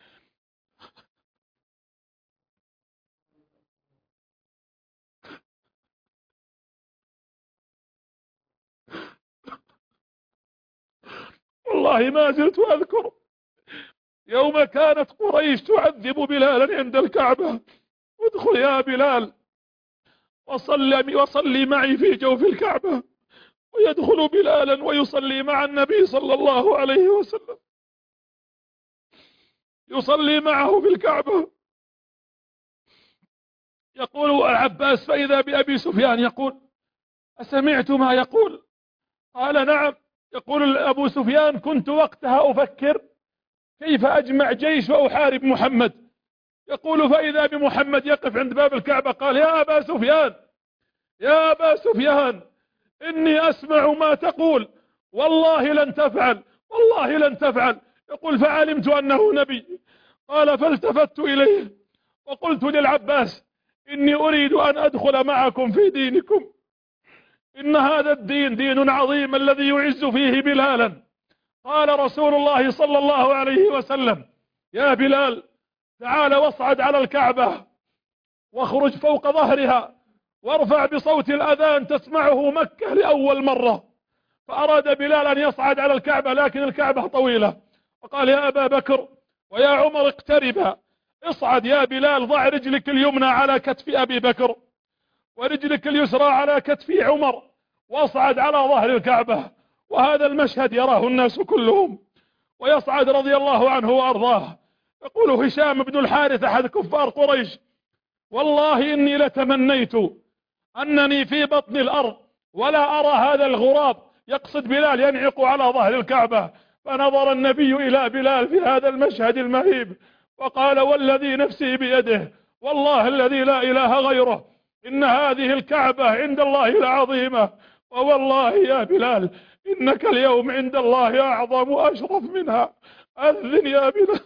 والله ما زلت أذكر يوم كانت قريش تعذب بلالا عند الكعبة. ادخل يا بلال وصلي, وصلي معي في جوف الكعبة. ويدخل بلالا ويصلي مع النبي صلى الله عليه وسلم، يصلي معه في الكعبة. يقول العباس فإذا بأبي سفيان يقول أسمعت ما يقول؟ قال نعم. يقول أبو سفيان كنت وقتها أفكر كيف أجمع جيش وأحارب محمد. يقول فإذا بمحمد يقف عند باب الكعبة قال يا أبا سفيان يا أبا سفيان إني أسمع ما تقول والله لن تفعل والله لن تفعل. يقول فعلمت أنه نبي. قال فالتفت إليه وقلت للعباس إني أريد أن أدخل معكم في دينكم، إن هذا الدين دين عظيم الذي يعز فيه بلالا. قال رسول الله صلى الله عليه وسلم يا بلال تعال واصعد على الكعبة واخرج فوق ظهرها وارفع بصوت الأذان تسمعه مكة لأول مرة. فأراد بلال أن يصعد على الكعبة لكن الكعبة طويلة، وقال يا أبا بكر ويا عمر اقتربا، اصعد يا بلال ضع رجلك اليمنى على كتف أبي بكر ورجلك اليسرى على كتف عمر واصعد على ظهر الكعبة. وهذا المشهد يراه الناس كلهم ويصعد رضي الله عنه وأرضاه. يقول هشام بن الحارث أحد كفار قريش والله إني لتمنيت أنني في بطن الأرض ولا أرى هذا الغراب، يقصد بلال ينعق على ظهر الكعبة. فنظر النبي إلى بلال في هذا المشهد المهيب وقال والذي نفسي بيده والله الذي لا إله غيره إن هذه الكعبة عند الله العظيمة، ووالله يا بلال إنك اليوم عند الله أعظم وأشرف منها، أذن يا بلال.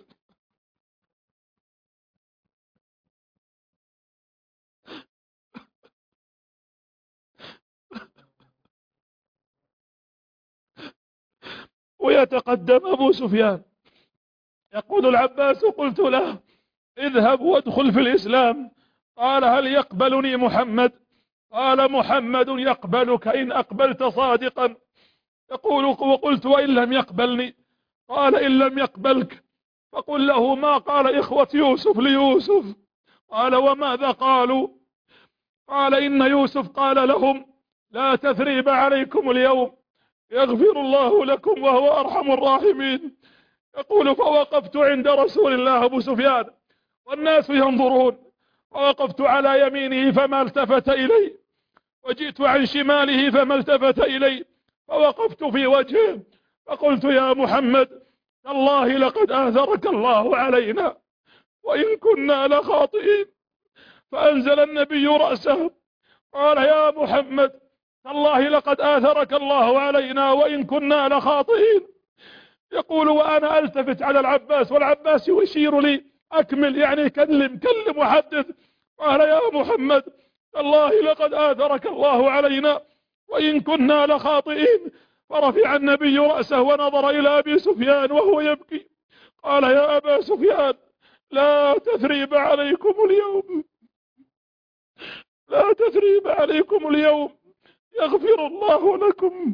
ويتقدم أبو سفيان يقول العباس قلت له اذهب وادخل في الإسلام. قال هل يقبلني محمد؟ قال محمد يقبلك إن أقبلت صادقا. يقول وقلت وإن لم يقبلني؟ قال إن لم يقبلك فقل له ما قال إخوة يوسف ليوسف. قال وماذا قالوا؟ قال إن يوسف قال لهم لا تثريب عليكم اليوم يغفر الله لكم وهو أرحم الراحمين. يقول فوقفت عند رسول الله أبو سفيان والناس ينظرون، ووقفت على يمينه فما التفت إلي، وجئت عن شماله فما التفت إلي، فوقفت في وجهه فقلت يا محمد الله لقد آثرك الله علينا وإن كنا لخاطئين. فأنزل النبي رأسه قال يا محمد الله لقد آثرك الله علينا وإن كنا لخاطئين. يقول وأنا ألتفت على العباس والعباس يشير لي أكمل يعني كلم كلم وحدث. قال يا محمد الله لقد آثرك الله علينا وإن كنا لخاطئين. فرفع النبي رأسه ونظر إلى أبي سفيان وهو يبكي قال يا أبا سفيان لا تثريب عليكم اليوم، لا تثريب عليكم اليوم، يغفر الله لكم،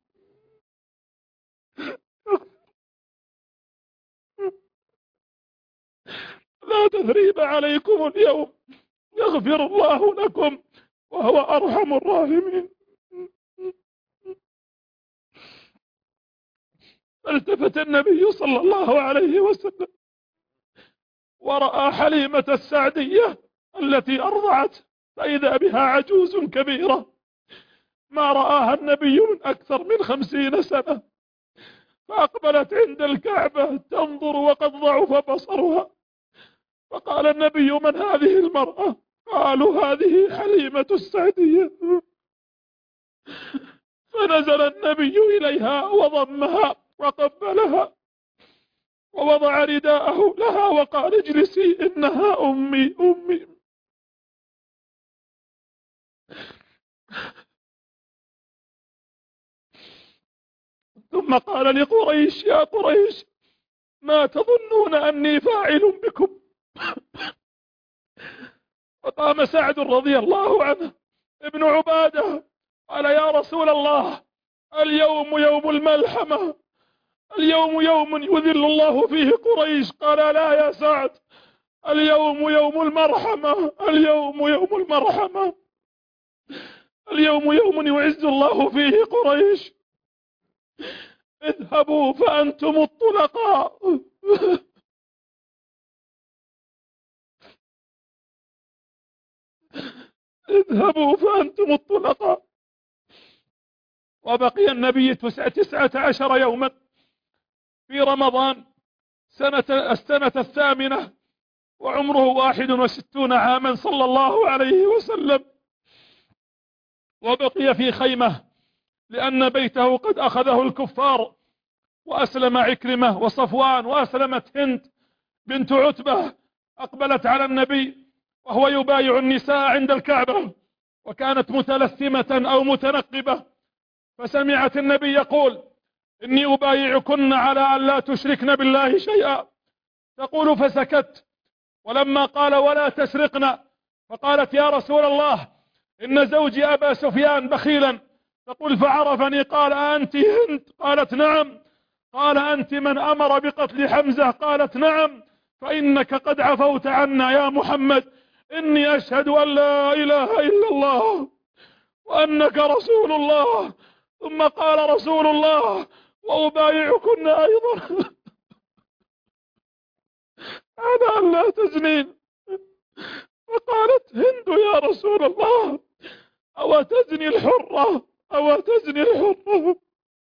لا تثريب عليكم اليوم، يغفر الله لكم وهو أرحم الراحمين. فالتفت النبي صلى الله عليه وسلم ورأى حليمة السعدية التي أرضعت، فإذا بها عجوز كبيرة ما رآها النبي من أكثر من خمسين سنة، فأقبلت عند الكعبة تنظر وقد ضعف بصرها، فقال النبي من هذه المرأة؟ قالوا هذه حليمة السعدية. فنزل النبي إليها وضمها وقبلها ووضع رداءه لها وقال اجلسي إنها أمي أمي. ثم قال لقريش يا قريش ما تظنون أني فاعل بكم؟ فقام سعد رضي الله عنه ابن عبادة قال يا رسول الله اليوم يوم الملحمة، اليوم يوم يذل الله فيه قريش. قال لا يا سعد اليوم يوم المرحمة، اليوم يوم المرحمة، اليوم يوم يعز الله فيه قريش. اذهبوا فأنتم الطلقاء. اذهبوا فأنتم الطلقاء. وبقي النبي تسعة عشر يوما في رمضان سنة السنة الثامنة وعمره واحد وستون عاما صلى الله عليه وسلم، وبقي في خيمة لأن بيته قد أخذه الكفار، وأسلم عكرمة وصفوان، وأسلمت هند بنت عتبة. أقبلت على النبي وهو يبايع النساء عند الكعبة، وكانت متلثمة أو متنقبة، فسمعت النبي يقول إني أبايعكن على أن لا تشركن بالله شيئا، تقول فسكت. ولما قال ولا تسرقن فقالت يا رسول الله إن زوجي أبا سفيان بخيلا، تقول فعرفني قال أنت هند؟ قالت نعم. قال أنت من أمر بقتل حمزة؟ قالت نعم. فإنك قد عفوت عنا يا محمد، إني أشهد أن لا إله إلا الله وأنك رسول الله. ثم قال رسول الله وأبايعكن أيضا على أن لا تزنين. فقالت هند يا رسول الله أو تزني الحرة أو تزني الحرة.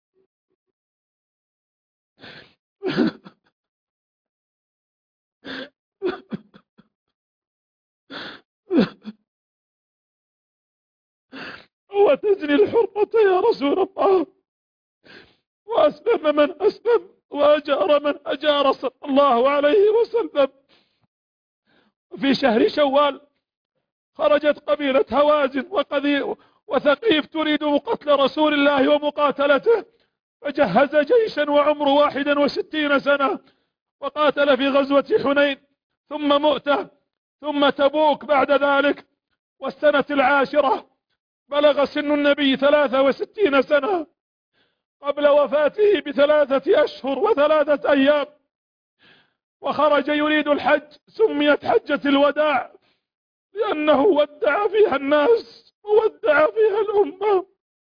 أو تزني الحرة يا رسول الله. وأسلم من أسلم وأجار من أجار صلى الله عليه وسلم. في شهر شوال خرجت قبيلة هوازن وثقيف تريد قتل رسول الله ومقاتلته، فجهز جيشا وعمره واحدا وستين سنة، وقاتل في غزوة حنين ثم مؤتة ثم تبوك بعد ذلك. والسنة العاشرة بلغ سن النبي ثلاثة وستين سنة قبل وفاته بثلاثة أشهر وثلاثة أيام، وخرج يريد الحج، سميت حجة الوداع لأنه ودع فيها الناس وودع فيها الأمة.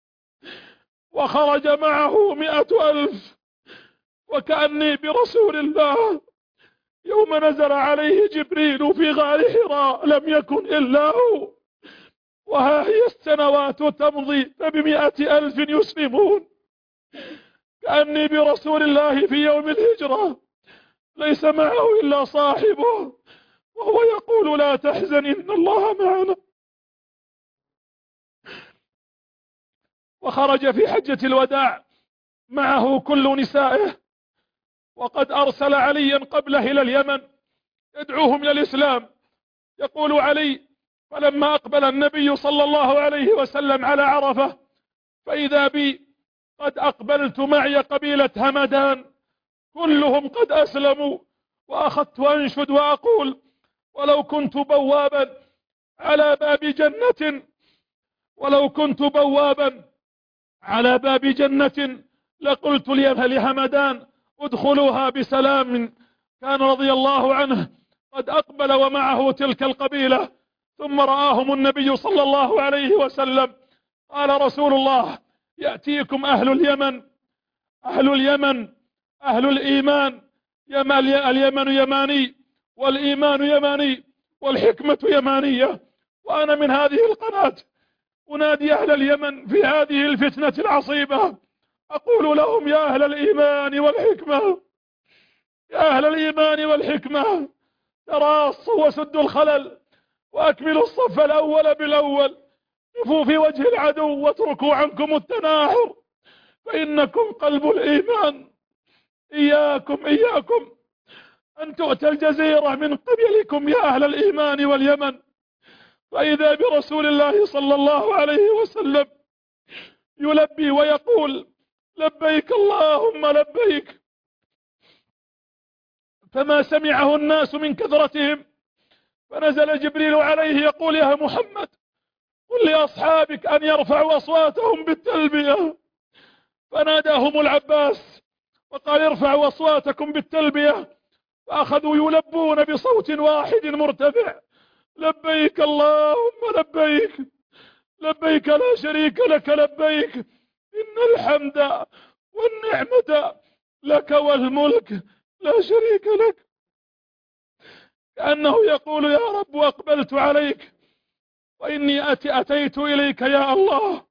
وخرج معه مئة ألف، وكأني برسول الله يوم نزل عليه جبريل في غار حراء لم يكن إلا هو، وها هي السنوات تمضي فبمئة ألف يسلمون. كأني برسول الله في يوم الهجرة ليس معه إلا صاحبه، وهو يقول لا تحزن إن الله معنا. وخرج في حجة الوداع معه كل نسائه، وقد أرسل عليا قبله إلى اليمن يدعوهم إلى الإسلام. يقول علي فلما أقبل النبي صلى الله عليه وسلم على عرفة فإذا بي قد أقبلت معي قبيلة همدان كلهم قد أسلموا. وأخذت أنشد وأقول: ولو كنت بوابا على باب جنة ولو كنت بوابا على باب جنة لقلت لهمدان ادخلوها بسلام. كان رضي الله عنه قد أقبل ومعه تلك القبيلة، ثم رآهم النبي صلى الله عليه وسلم. قال رسول الله: يأتيكم أهل اليمن أهل اليمن أهل الإيمان، اليمن يماني والإيمان يماني والحكمة يمانية. وأنا من هذه القناة أنادي أهل اليمن في هذه الفتنة العصيبة، أقول لهم: يا أهل الإيمان والحكمة يا أهل الإيمان والحكمة تراصوا وسدوا الخلل وأكملوا الصف الأول بالأول، قفوا في وجه العدو واتركوا عنكم التناحر، فإنكم قلب الإيمان. إياكم إياكم أن تؤتى الجزيرة من قبلكم يا أهل الإيمان واليمن. فإذا برسول الله صلى الله عليه وسلم يلبي ويقول: لبيك اللهم لبيك. فما سمعه الناس من كثرتهم، فنزل جبريل عليه يقول: يا محمد قل لأصحابك أن يرفعوا أصواتهم بالتلبية. فناداهم العباس وقال: ارفعوا أصواتكم بالتلبية. فأخذوا يلبون بصوت واحد مرتفع: لبيك اللهم لبيك لبيك لا شريك لك لبيك، إن الحمد والنعمة لك والملك لا شريك لك. كأنه يقول: يا رب أقبلت عليك وإني أتي أتيت إليك يا الله.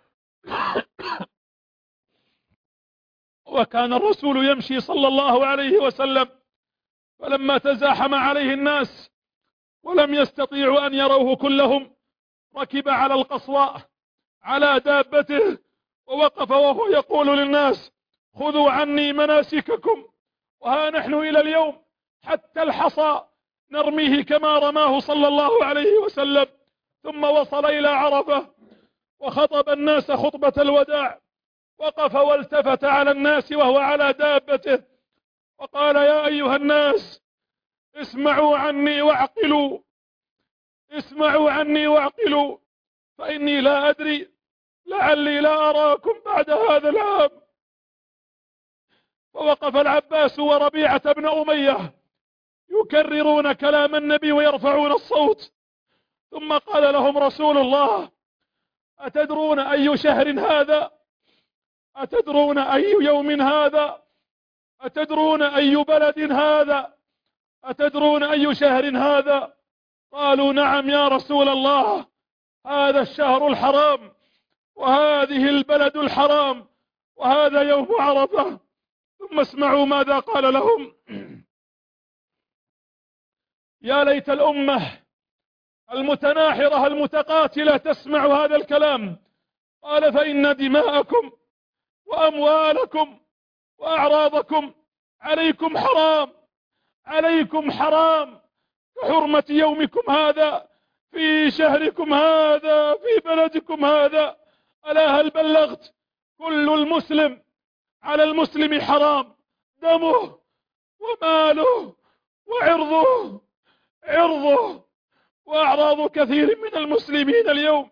وكان الرسول يمشي صلى الله عليه وسلم، فلما تزاحم عليه الناس ولم يستطيعوا أن يروه كلهم ركب على القصواء على دابته ووقف وهو يقول للناس: خذوا عني مناسككم. وها نحن إلى اليوم حتى الحصى نرميه كما رماه صلى الله عليه وسلم. ثم وصل إلى عرفة وخطب الناس خطبة الوداع، وقف والتفت على الناس وهو على دابته وقال: يا أيها الناس اسمعوا عني واعقلوا اسمعوا عني واعقلوا، فإني لا أدري لعلي لا أراكم بعد هذا العام. فوقف العباس وربيعة بن أمية يكررون كلام النبي ويرفعون الصوت، ثم قال لهم رسول الله: أتدرون أي شهر هذا؟ أتدرون أي يوم هذا؟ أتدرون أي بلد هذا؟ أتدرون أي شهر هذا؟ قالوا: نعم يا رسول الله، هذا الشهر الحرام وهذه البلد الحرام وهذا يوم عرفة. ثم اسمعوا ماذا قال لهم: يا ليت الأمة المتناحرة المتقاتلة تسمع هذا الكلام. قال: فإن دماءكم وأموالكم وأعراضكم عليكم حرام عليكم حرام كحرمة يومكم هذا في شهركم هذا في بلدكم هذا. ألا هل بلغت؟ كل المسلم على المسلم حرام، دمه وماله وعرضه عرضه وأعراض كثير من المسلمين اليوم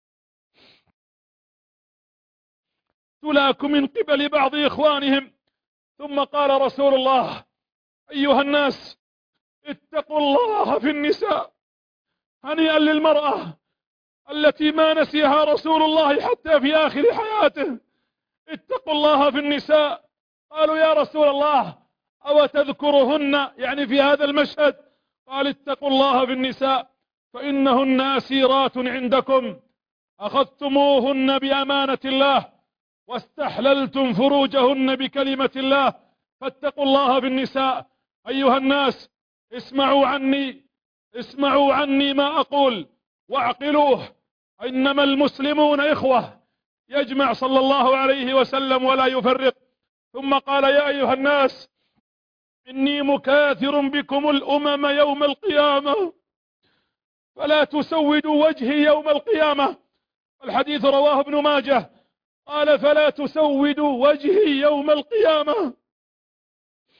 تلاك من قبل بعض إخوانهم. ثم قال رسول الله: أيها الناس اتقوا الله في النساء. هنيئا للمرأة التي ما نسيها رسول الله حتى في آخر حياته. اتقوا الله في النساء. قالوا: يا رسول الله أو تذكرهن يعني في هذا المشهد؟ قال: اتقوا الله في النساء فإنهن أسيرات عندكم، أخذتموهن بأمانة الله واستحللتم فروجهن بكلمة الله، فاتقوا الله في النساء. أيها الناس اسمعوا عني اسمعوا عني ما أقول واعقلوه، إنما المسلمون إخوة. يجمع صلى الله عليه وسلم ولا يفرق. ثم قال: يا أيها الناس إني مكاثر بكم الأمم يوم القيامة فلا تسودوا وجهي يوم القيامة. الحديث رواه ابن ماجه. قال: فلا تسودوا وجهي يوم القيامة.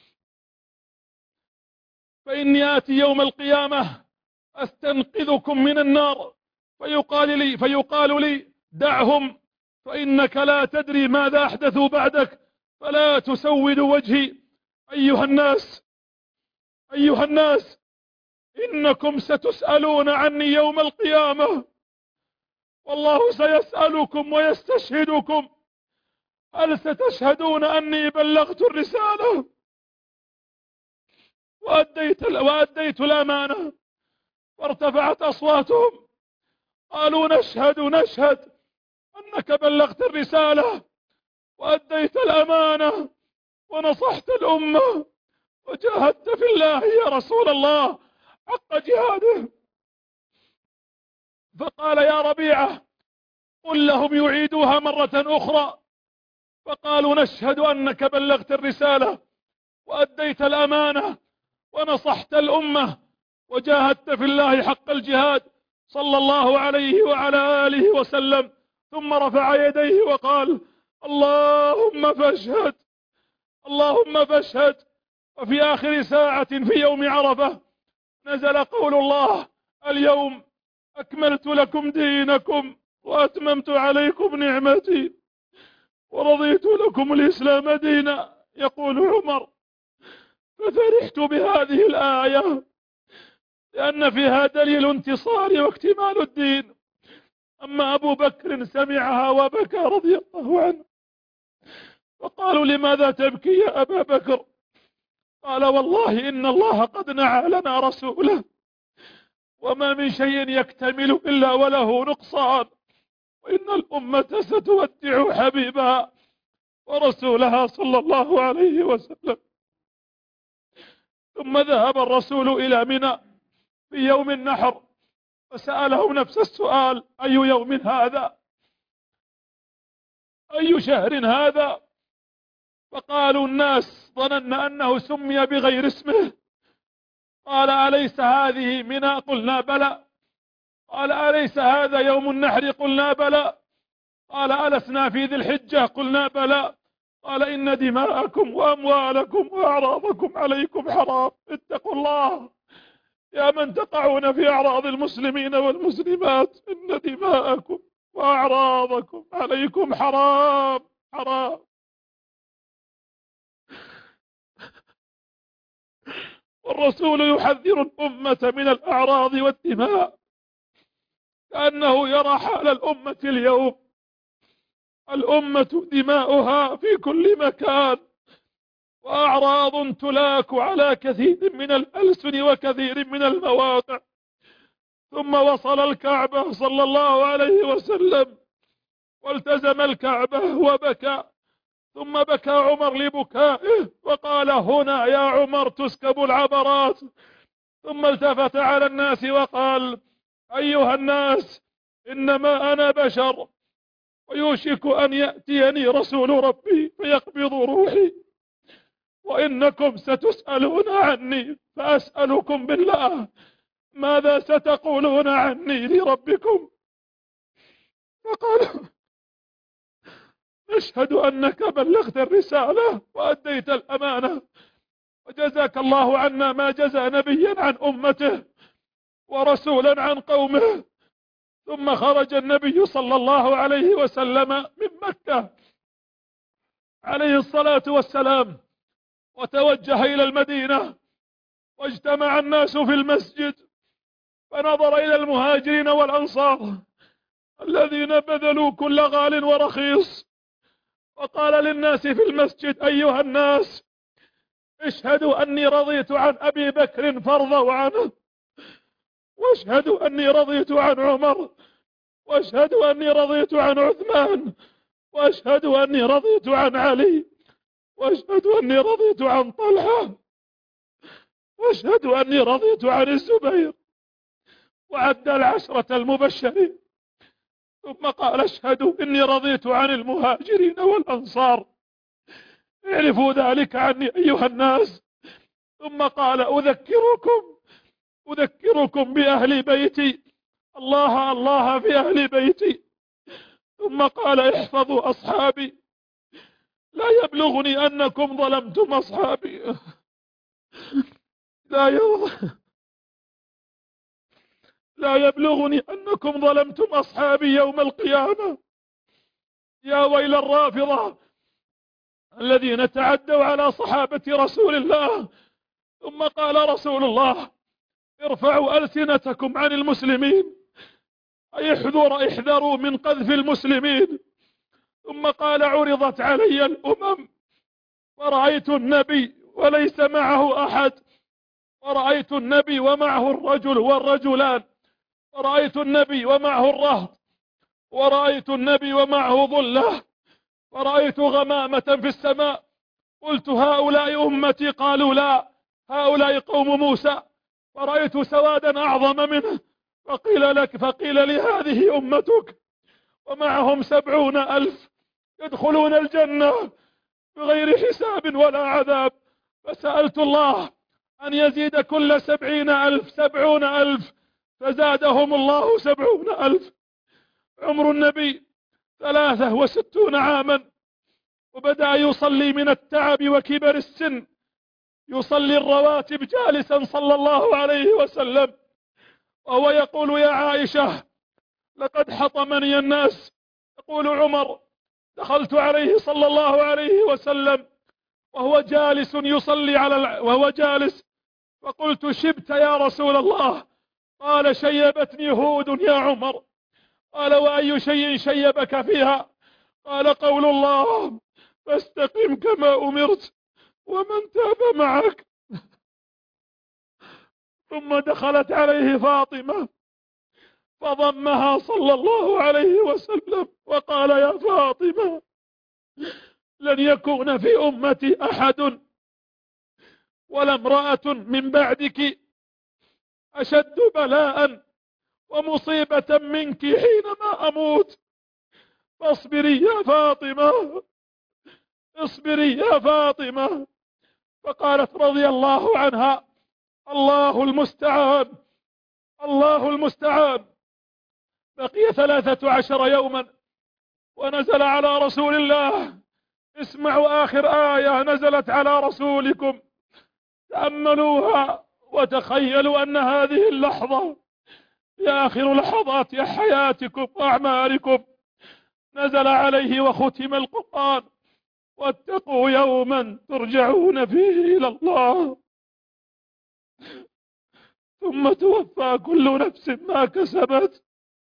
فإني آتي يوم القيامة أستنقذكم من النار، فيقال لي, فيقال لي دعهم فإنك لا تدري ماذا أحدثوا بعدك فلا تسود وجهي. أيها الناس أيها الناس إنكم ستسألون عني يوم القيامة، والله سيسألكم ويستشهدكم، هل ستشهدون أني بلغت الرسالة وأديت, وأديت الأمانة؟ فارتفعت أصواتهم قالوا نشهد نشهد أنك بلغت الرسالة وأديت الأمانة ونصحت الأمة وجاهدت في الله يا رسول الله حق جهاده. فقال يا ربيعة قل لهم يعيدوها مرة أخرى. فقالوا نشهد أنك بلغت الرسالة وأديت الأمانة ونصحت الأمة وجاهدت في الله حق الجهاد صلى الله عليه وعلى آله وسلم. ثم رفع يديه وقال اللهم فاشهد اللهم فاشهد. وفي آخر ساعة في يوم عرفة نزل قول الله اليوم أكملت لكم دينكم وأتممت عليكم نعمتي ورضيت لكم الإسلام دينا. يقول عمر ففرحت بهذه الآية لأن فيها دليل انتصار واكتمال الدين. أما أبو بكر سمعها وبكى رضي الله عنه، فقالوا لماذا تبكي يا أبا بكر؟ قال والله إن الله قد نعى لنا رسوله، وما من شيء يكتمل إلا وله نقصان، وإن الأمة ستودع حبيبها ورسولها صلى الله عليه وسلم. ثم ذهب الرسول إلى منى في يوم النحر فسألهم نفس السؤال أي يوم هذا أي شهر هذا؟ فقالوا الناس ظننا أنه سمي بغير اسمه. قال أليس هذه منى؟ قلنا بلى. قال أليس هذا يوم النحر؟ قلنا بلى. قال ألسنا في ذي الحجة؟ قلنا بلى. قال إن دماءكم وأموالكم وأعراضكم عليكم حرام، اتقوا الله يا من تقعون في أعراض المسلمين والمسلمات، إن دماءكم وأعراضكم عليكم حرام حرام. والرسول يحذر الأمة من الأعراض والدماء كأنه يرى حال الأمة اليوم. الأمة دماؤها في كل مكان وأعراض تلاك على كثير من الألسن وكثير من المواقع. ثم وصل الكعبة صلى الله عليه وسلم والتزم الكعبة وبكى. ثم بكى عمر لبكائه وقال هنا يا عمر تسكب العبرات. ثم التفت على الناس وقال أيها الناس إنما أنا بشر ويوشك أن يأتيني رسول ربي فيقبض روحي، وإنكم ستسألون عني، فأسألكم بالله ماذا ستقولون عني لربكم؟ فقال نشهد أنك بلغت الرسالة وأديت الأمانة، وجزاك الله عنا ما جزى نبيا عن أمته ورسولا عن قومه. ثم خرج النبي صلى الله عليه وسلم من مكة عليه الصلاة والسلام وتوجه إلى المدينة، واجتمع الناس في المسجد فنظر إلى المهاجرين والأنصار الذين بذلوا كل غال ورخيص، وقال للناس في المسجد أيها الناس اشهدوا أني رضيت عن أبي بكر فارضوا عنه، واشهدوا أني رضيت عن عمر، واشهدوا أني رضيت عن عثمان، واشهدوا أني رضيت عن علي، واشهدوا أني رضيت عن طلحة، واشهدوا أني رضيت عن الزبير، وعد العشرة المبشرين. ثم قال اشهدوا إني رضيت عن المهاجرين والأنصار، اعرفوا ذلك عني أيها الناس. ثم قال أذكركم أذكركم بأهل بيتي، الله الله في أهل بيتي. ثم قال احفظوا أصحابي، لا يبلغني أنكم ظلمتم أصحابي. لا يرضى لا يبلغني أنكم ظلمتم أصحابي يوم القيامة. يا ويل الرافضة الذين تعدوا على صحابة رسول الله. ثم قال رسول الله: ارفعوا ألسنتكم عن المسلمين، أي احذروا احذروا من قذف المسلمين. ثم قال: عرضت علي الأمم ورأيت النبي وليس معه أحد، ورأيت النبي ومعه الرجل والرجلان، ورأيت النبي ومعه الرهط، ورأيت النبي ومعه ظلة، ورأيت غمامة في السماء. قلت: هؤلاء أمتي؟ قالوا: لا، هؤلاء قوم موسى. ورأيت سوادا أعظم منه، فقيل لك فقيل لي: هذه أمتك، ومعهم سبعون ألف يدخلون الجنة بغير حساب ولا عذاب. فسألت الله أن يزيد كل سبعين ألف سبعون ألف، فزادهم الله سبعون ألف. عمر النبي ثلاثة وستون عاما، وبدأ يصلي من التعب وكبر السن، يصلي الرواتب جالسا صلى الله عليه وسلم، وهو يقول: يا عائشة لقد حطمني الناس. يقول عمر: دخلت عليه صلى الله عليه وسلم وهو جالس يصلي على الع... وهو جالس، فقلت: شبت يا رسول الله؟ قال: شيبتني هود يا عمر. قال: وأي شيء شيبك فيها؟ قال: قول الله: فاستقم كما أمرت ومن تاب معك. ثم دخلت عليه فاطمة فضمها صلى الله عليه وسلم وقال: يا فاطمة، لن يكون في أمتي أحد ولا امرأة من بعدك أشد بلاء ومصيبة منك حينما أموت، فاصبري يا فاطمة، اصبري يا فاطمة. فقالت رضي الله عنها: الله المستعان، الله المستعان. بقي ثلاثة عشر يوما ونزل على رسول الله. اسمعوا آخر آية نزلت على رسولكم، تأملوها وتخيلوا أن هذه اللحظة هي آخر لحظات حياتكم وأعماركم. نزل عليه وختم القرآن: واتقوا يوما ترجعون فيه إلى الله ثم توفى كل نفس ما كسبت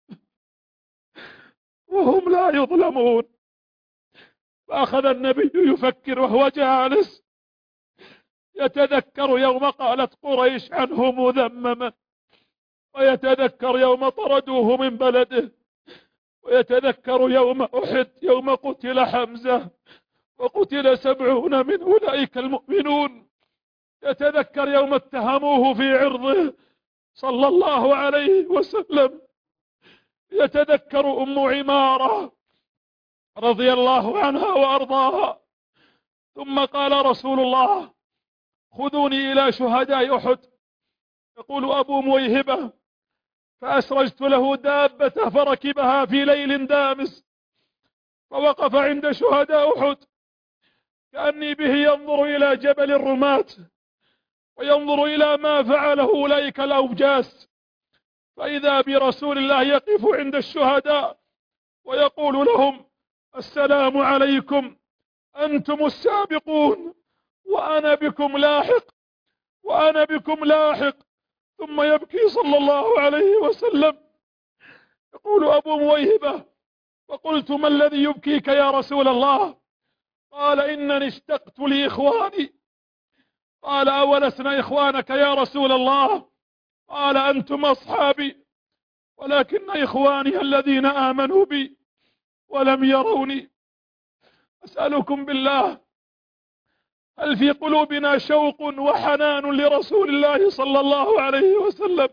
وهم لا يظلمون. فأخذ النبي يفكر وهو جالس، يتذكر يوم قالت قريش عنه مذمما، ويتذكر يوم طردوه من بلده، ويتذكر يوم أحد يوم قتل حمزة وقتل سبعون من أولئك المؤمنون، يتذكر يوم اتهموه في عرضه صلى الله عليه وسلم، يتذكر أم عمارة رضي الله عنها وأرضاها. ثم قال رسول الله: خذوني إلى شهداء أحد. يقول أبو مويهبة: فأسرجت له دابة فركبها في ليل دامس، فوقف عند شهداء أحد كأني به ينظر إلى جبل الرماة وينظر إلى ما فعله أولئك الأوجاس، فإذا برسول الله يقف عند الشهداء ويقول لهم: السلام عليكم، أنتم السابقون وأنا بكم لاحق، وأنا بكم لاحق. ثم يبكي صلى الله عليه وسلم. يقول أبو مويهبة: فقلت: ما الذي يبكيك يا رسول الله؟ قال: إنني اشتقت لإخواني. قال: أولسنا إخوانك يا رسول الله؟ قال: أنتم أصحابي، ولكن إخواني الذين آمنوا بي ولم يروني. أسألكم بالله، هل في قلوبنا شوق وحنان لرسول الله صلى الله عليه وسلم؟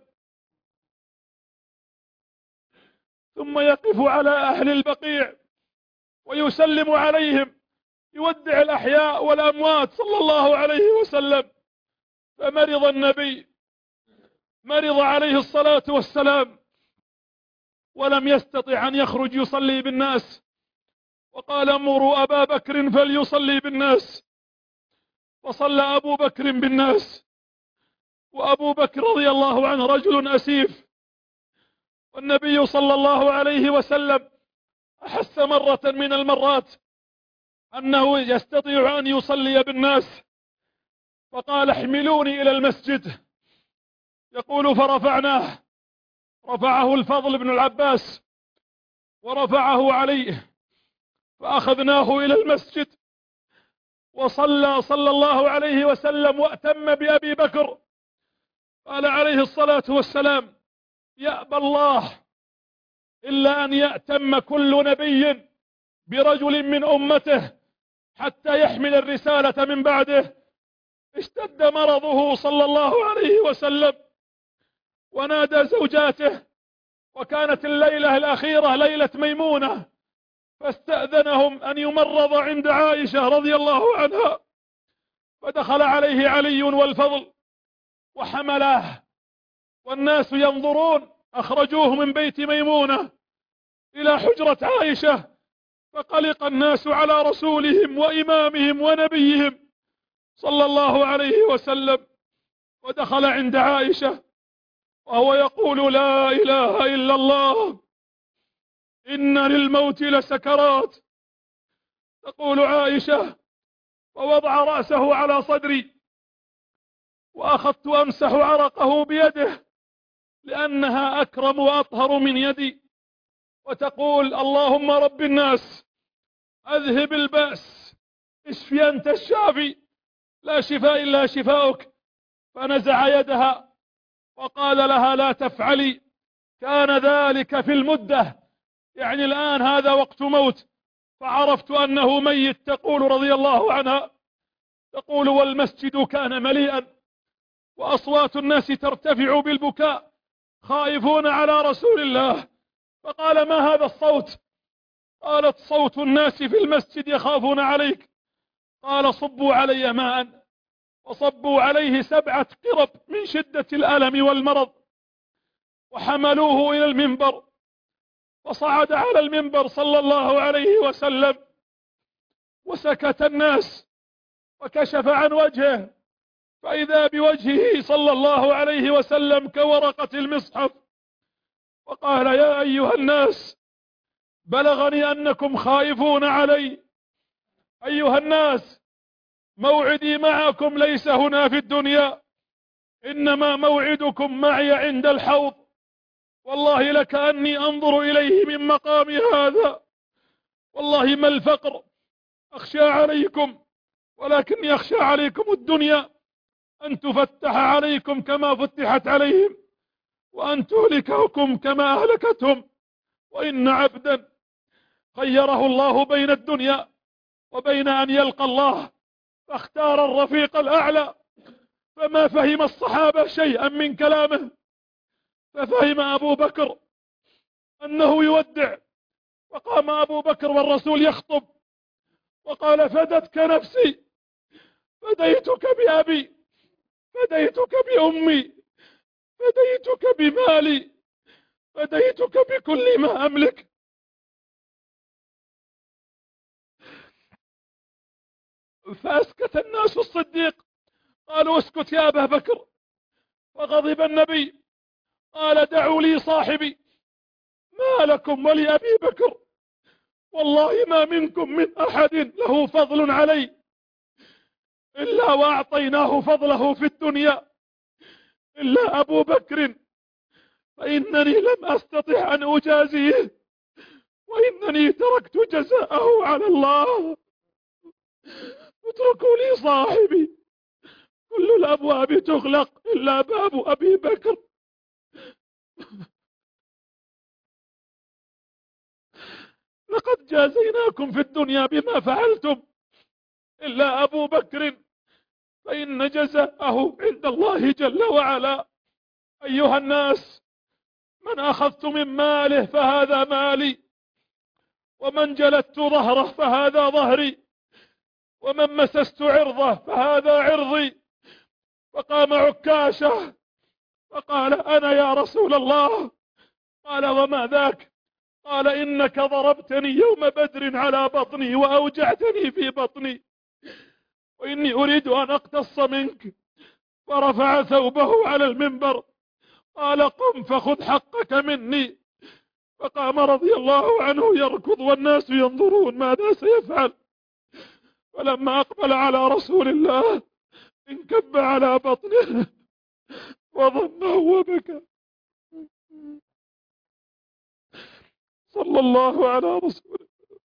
ثم يقف على أهل البقيع ويسلم عليهم، يودع الأحياء والأموات صلى الله عليه وسلم. فمرض النبي، مرض عليه الصلاة والسلام، ولم يستطع أن يخرج يصلي بالناس، وقال: مروا أبا بكر فليصلي بالناس. وصلى أبو بكر بالناس، وأبو بكر رضي الله عنه رجل أسيف، والنبي صلى الله عليه وسلم أحس مرة من المرات أنه يستطيع أن يصلي بالناس، فقال احملوني إلى المسجد. يقول فرفعناه، رفعه الفضل بن العباس ورفعه عليه، فأخذناه إلى المسجد وصلى صلى الله عليه وسلم وأتم بأبي بكر. قال عليه الصلاة والسلام يأبى الله إلا أن يأتم كل نبي برجل من أمته حتى يحمل الرسالة من بعده. اشتد مرضه صلى الله عليه وسلم ونادى زوجاته، وكانت الليلة الأخيرة ليلة ميمونة، فاستأذنهم أن يمرض عند عائشة رضي الله عنها، فدخل عليه علي والفضل وحملاه والناس ينظرون، أخرجوه من بيت ميمونة إلى حجرة عائشة، فقلق الناس على رسولهم وإمامهم ونبيهم صلى الله عليه وسلم. ودخل عند عائشة وهو يقول لا إله إلا الله إن للموت لسكرات. تقول عائشة ووضع رأسه على صدري وأخذت أمسح عرقه بيده لأنها أكرم وأطهر من يدي، وتقول اللهم رب الناس أذهب البأس اشفي أنت الشافي لا شفاء إلا شفاؤك. فنزع يدها وقال لها لا تفعلي، كان ذلك في المدة، يعني الآن هذا وقت موت، فعرفت أنه ميت. تقول رضي الله عنها، تقول والمسجد كان مليئا وأصوات الناس ترتفع بالبكاء خائفون على رسول الله. فقال ما هذا الصوت؟ قالت صوت الناس في المسجد يخافون عليك. قال صبوا علي ماء، وصبوا عليه سبعة قرب من شدة الألم والمرض، وحملوه إلى المنبر، وصعد على المنبر صلى الله عليه وسلم، وسكت الناس وكشف عن وجهه، فإذا بوجهه صلى الله عليه وسلم كورقة المصحف، وقال يا أيها الناس بلغني أنكم خائفون علي. أيها الناس موعدي معكم ليس هنا في الدنيا، إنما موعدكم معي عند الحوض، والله لكأني أنظر إليه من مقامي هذا، والله ما الفقر أخشى عليكم، ولكني أخشى عليكم الدنيا أن تفتح عليكم كما فتحت عليهم، وأن تهلككم كما أهلكتهم. وإن عبدا خيره الله بين الدنيا وبين أن يلقى الله فاختار الرفيق الأعلى، فما فهم الصحابة شيئا من كلامه، ففهم أبو بكر أنه يودع، وقام أبو بكر والرسول يخطب وقال فدتك نفسي، فديتك بأبي، فديتك بأمي، فديتك بمالي، فديتك بكل ما أملك. فأسكت الناس الصديق، قالوا اسكت يا أبا بكر، فغضب النبي قال دعوا لي صاحبي، ما لكم ولأبي بكر، والله ما منكم من أحد له فضل علي إلا وأعطيناه فضله في الدنيا إلا أبو بكر، فإنني لم أستطع أن أجازيه، وإنني تركت جزاءه على الله. اتركوا لي صاحبي، كل الأبواب تغلق إلا باب أبي بكر. لقد جازيناكم في الدنيا بما فعلتم إلا أبو بكر، فإن جزاءه عند الله جل وعلا. أيها الناس من أخذت من ماله فهذا مالي، ومن جلدت ظهره فهذا ظهري، ومن مسست عرضه فهذا عرضي. فقام عكاشة فقال أنا يا رسول الله. قال وما ذاك؟ قال إنك ضربتني يوم بدر على بطني وأوجعتني في بطني، وإني أريد أن أقتص منك، ورفع ثوبه على المنبر، قال قم فخذ حقك مني. فقام رضي الله عنه يركض والناس ينظرون ماذا سيفعل. فلما أقبل على رسول الله انكب على بطنه وضمه وبكى صلى الله على رسوله.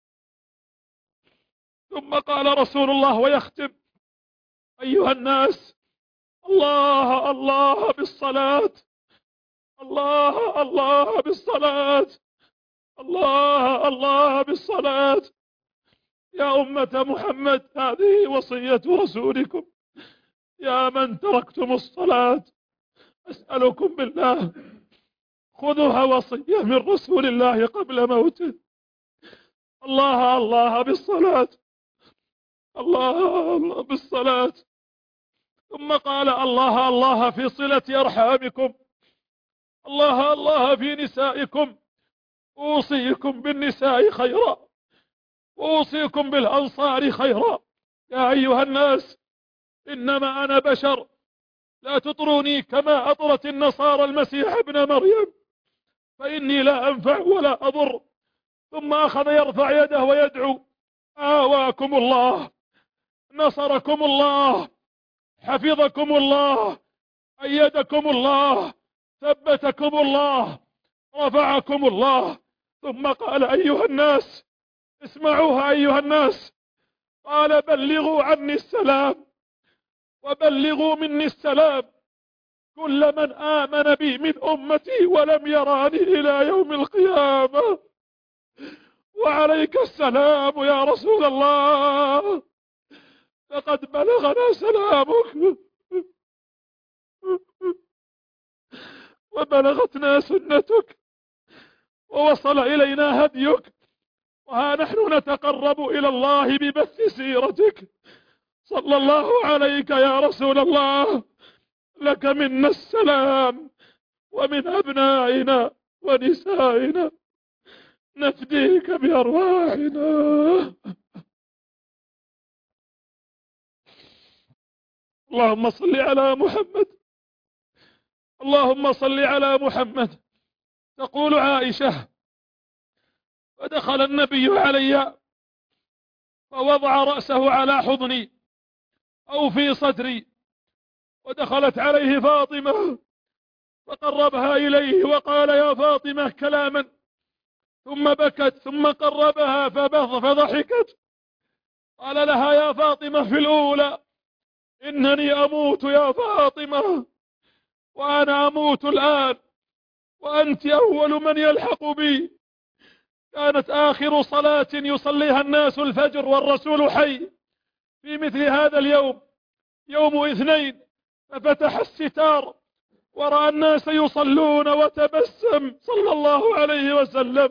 ثم قال رسول الله ويختم: أيها الناس، الله الله بالصلاة، الله الله بالصلاة، الله الله بالصلاة. يا أمة محمد، هذه وصية رسولكم يا من تركتم الصلاة. أسألكم بالله خذوها وصية من رسول الله قبل موته: الله الله بالصلاة، الله الله بالصلاة. ثم قال: الله الله في صلة أرحامكم، الله الله في نسائكم، أوصيكم بالنساء خيرا، أوصيكم بالأنصار خيرا. يا أيها الناس، إنما أنا بشر، لا تطروني كما أطرت النصارى المسيح ابن مريم، فإني لا أنفع ولا أضر. ثم أخذ يرفع يده ويدعو: آواكم الله، نصركم الله، حفظكم الله، أيدكم الله، ثبتكم الله، رفعكم الله. ثم قال: أيها الناس، اسمعوها أيها الناس، قال: بلغوا عني السلام وبلغوا مني السلام كل من آمن بي من أمتي ولم يراني إلى يوم القيامة. وعليك السلام يا رسول الله، لقد بلغنا سلامك وبلغتنا سنتك ووصل إلينا هديك، وها نحن نتقرب إلى الله ببث سيرتك. صلى الله عليك يا رسول الله، لك منا السلام ومن أبنائنا ونسائنا، نفديك بأرواحنا. اللهم صل على محمد، اللهم صل على محمد. تقول عائشة: فدخل النبي علي فوضع رأسه على حضني أو في صدري، ودخلت عليه فاطمة فقربها إليه وقال: يا فاطمة كلاما، ثم بكت، ثم قربها فضحكت. قال لها: يا فاطمة في الأولى إنني أموت يا فاطمة، وأنا أموت الآن، وأنت أول من يلحق بي. كانت آخر صلاة يصليها الناس الفجر والرسول حي في مثل هذا اليوم، يوم اثنين، ففتح الستار ورأى الناس يصلون وتبسم صلى الله عليه وسلم،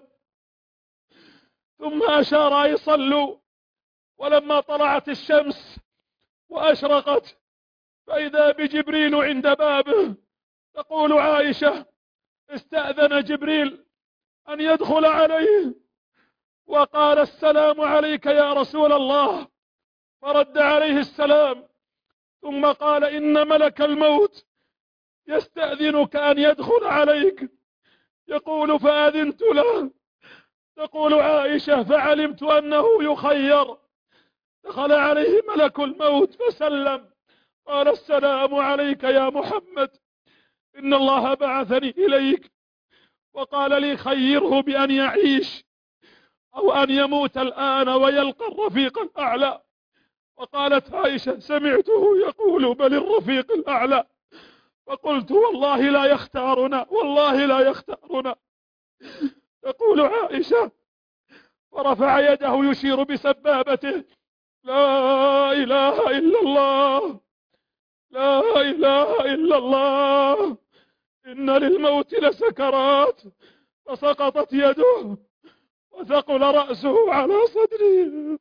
ثم أشار أن يصلوا. ولما طلعت الشمس وأشرقت فإذا بجبريل عند بابه. تقول عائشة: استأذن جبريل أن يدخل عليه وقال: السلام عليك يا رسول الله، فرد عليه السلام، ثم قال: إن ملك الموت يستأذنك أن يدخل عليك. يقول: فأذنت له. تقول عائشة: فعلمت أنه يخير. دخل عليه ملك الموت فسلم، قال: السلام عليك يا محمد، إن الله بعثني إليك وقال لي خيره بأن يعيش أو أن يموت الآن ويلقى الرفيق الأعلى. وقالت عائشة: سمعته يقول: بل الرفيق الأعلى. فقلت: والله لا يختارنا، والله لا يختارنا. تقول عائشة: ورفع يده يشير بسبابته: لا إله إلا الله، لا إله إلا الله، إن للموت لسكرات. فسقطت يده وثقل رأسه على صدره،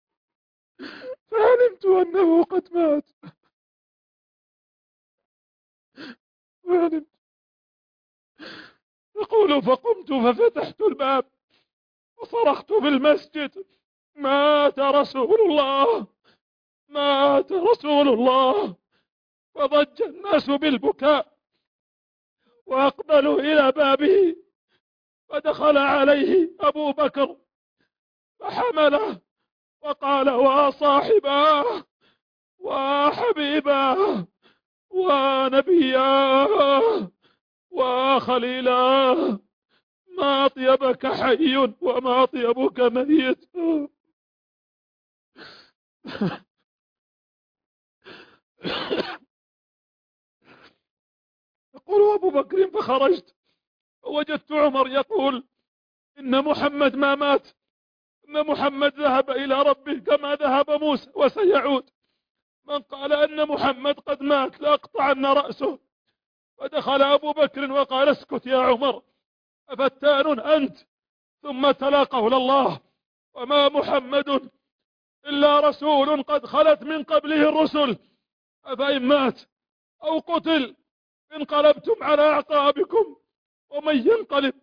فعلمت أنه قد مات. فعلمت. تقول: فقمت ففتحت الباب وصرخت في المسجد: مات رسول الله، مات رسول الله. فضج الناس بالبكاء وأقبلوا إلى بابه، فدخل عليه أبو بكر فحمله وقال: وصاحباه وحبيباه ونبياه وخليلاه، ما أطيبك حي وما أطيبك ميت. يقول أبو بكر: فخرجت ووجدت عمر يقول: إن محمد ما مات، إن محمد ذهب إلى ربه كما ذهب موسى وسيعود. من قال أن محمد قد مات لأقطعن رأسه. فدخل أبو بكر وقال: اسكت يا عمر، أفتان أنت؟ ثم تلا قول الله: وما محمد إلا رسول قد خلت من قبله الرسل، أفإن مات أو قتل انقلبتم على أعقابكم، ومن ينقلب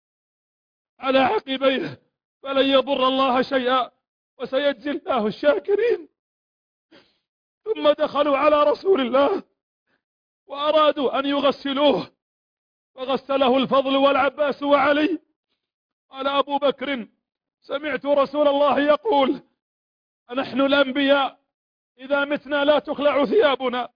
على عقبيه فلن يضر الله شيئا وسيجزي الله الشاكرين. ثم دخلوا على رسول الله وأرادوا أن يغسلوه، فغسله الفضل والعباس وعلي. قال أبو بكر: سمعت رسول الله يقول: نحن الأنبياء إذا متنا لا تخلع ثيابنا،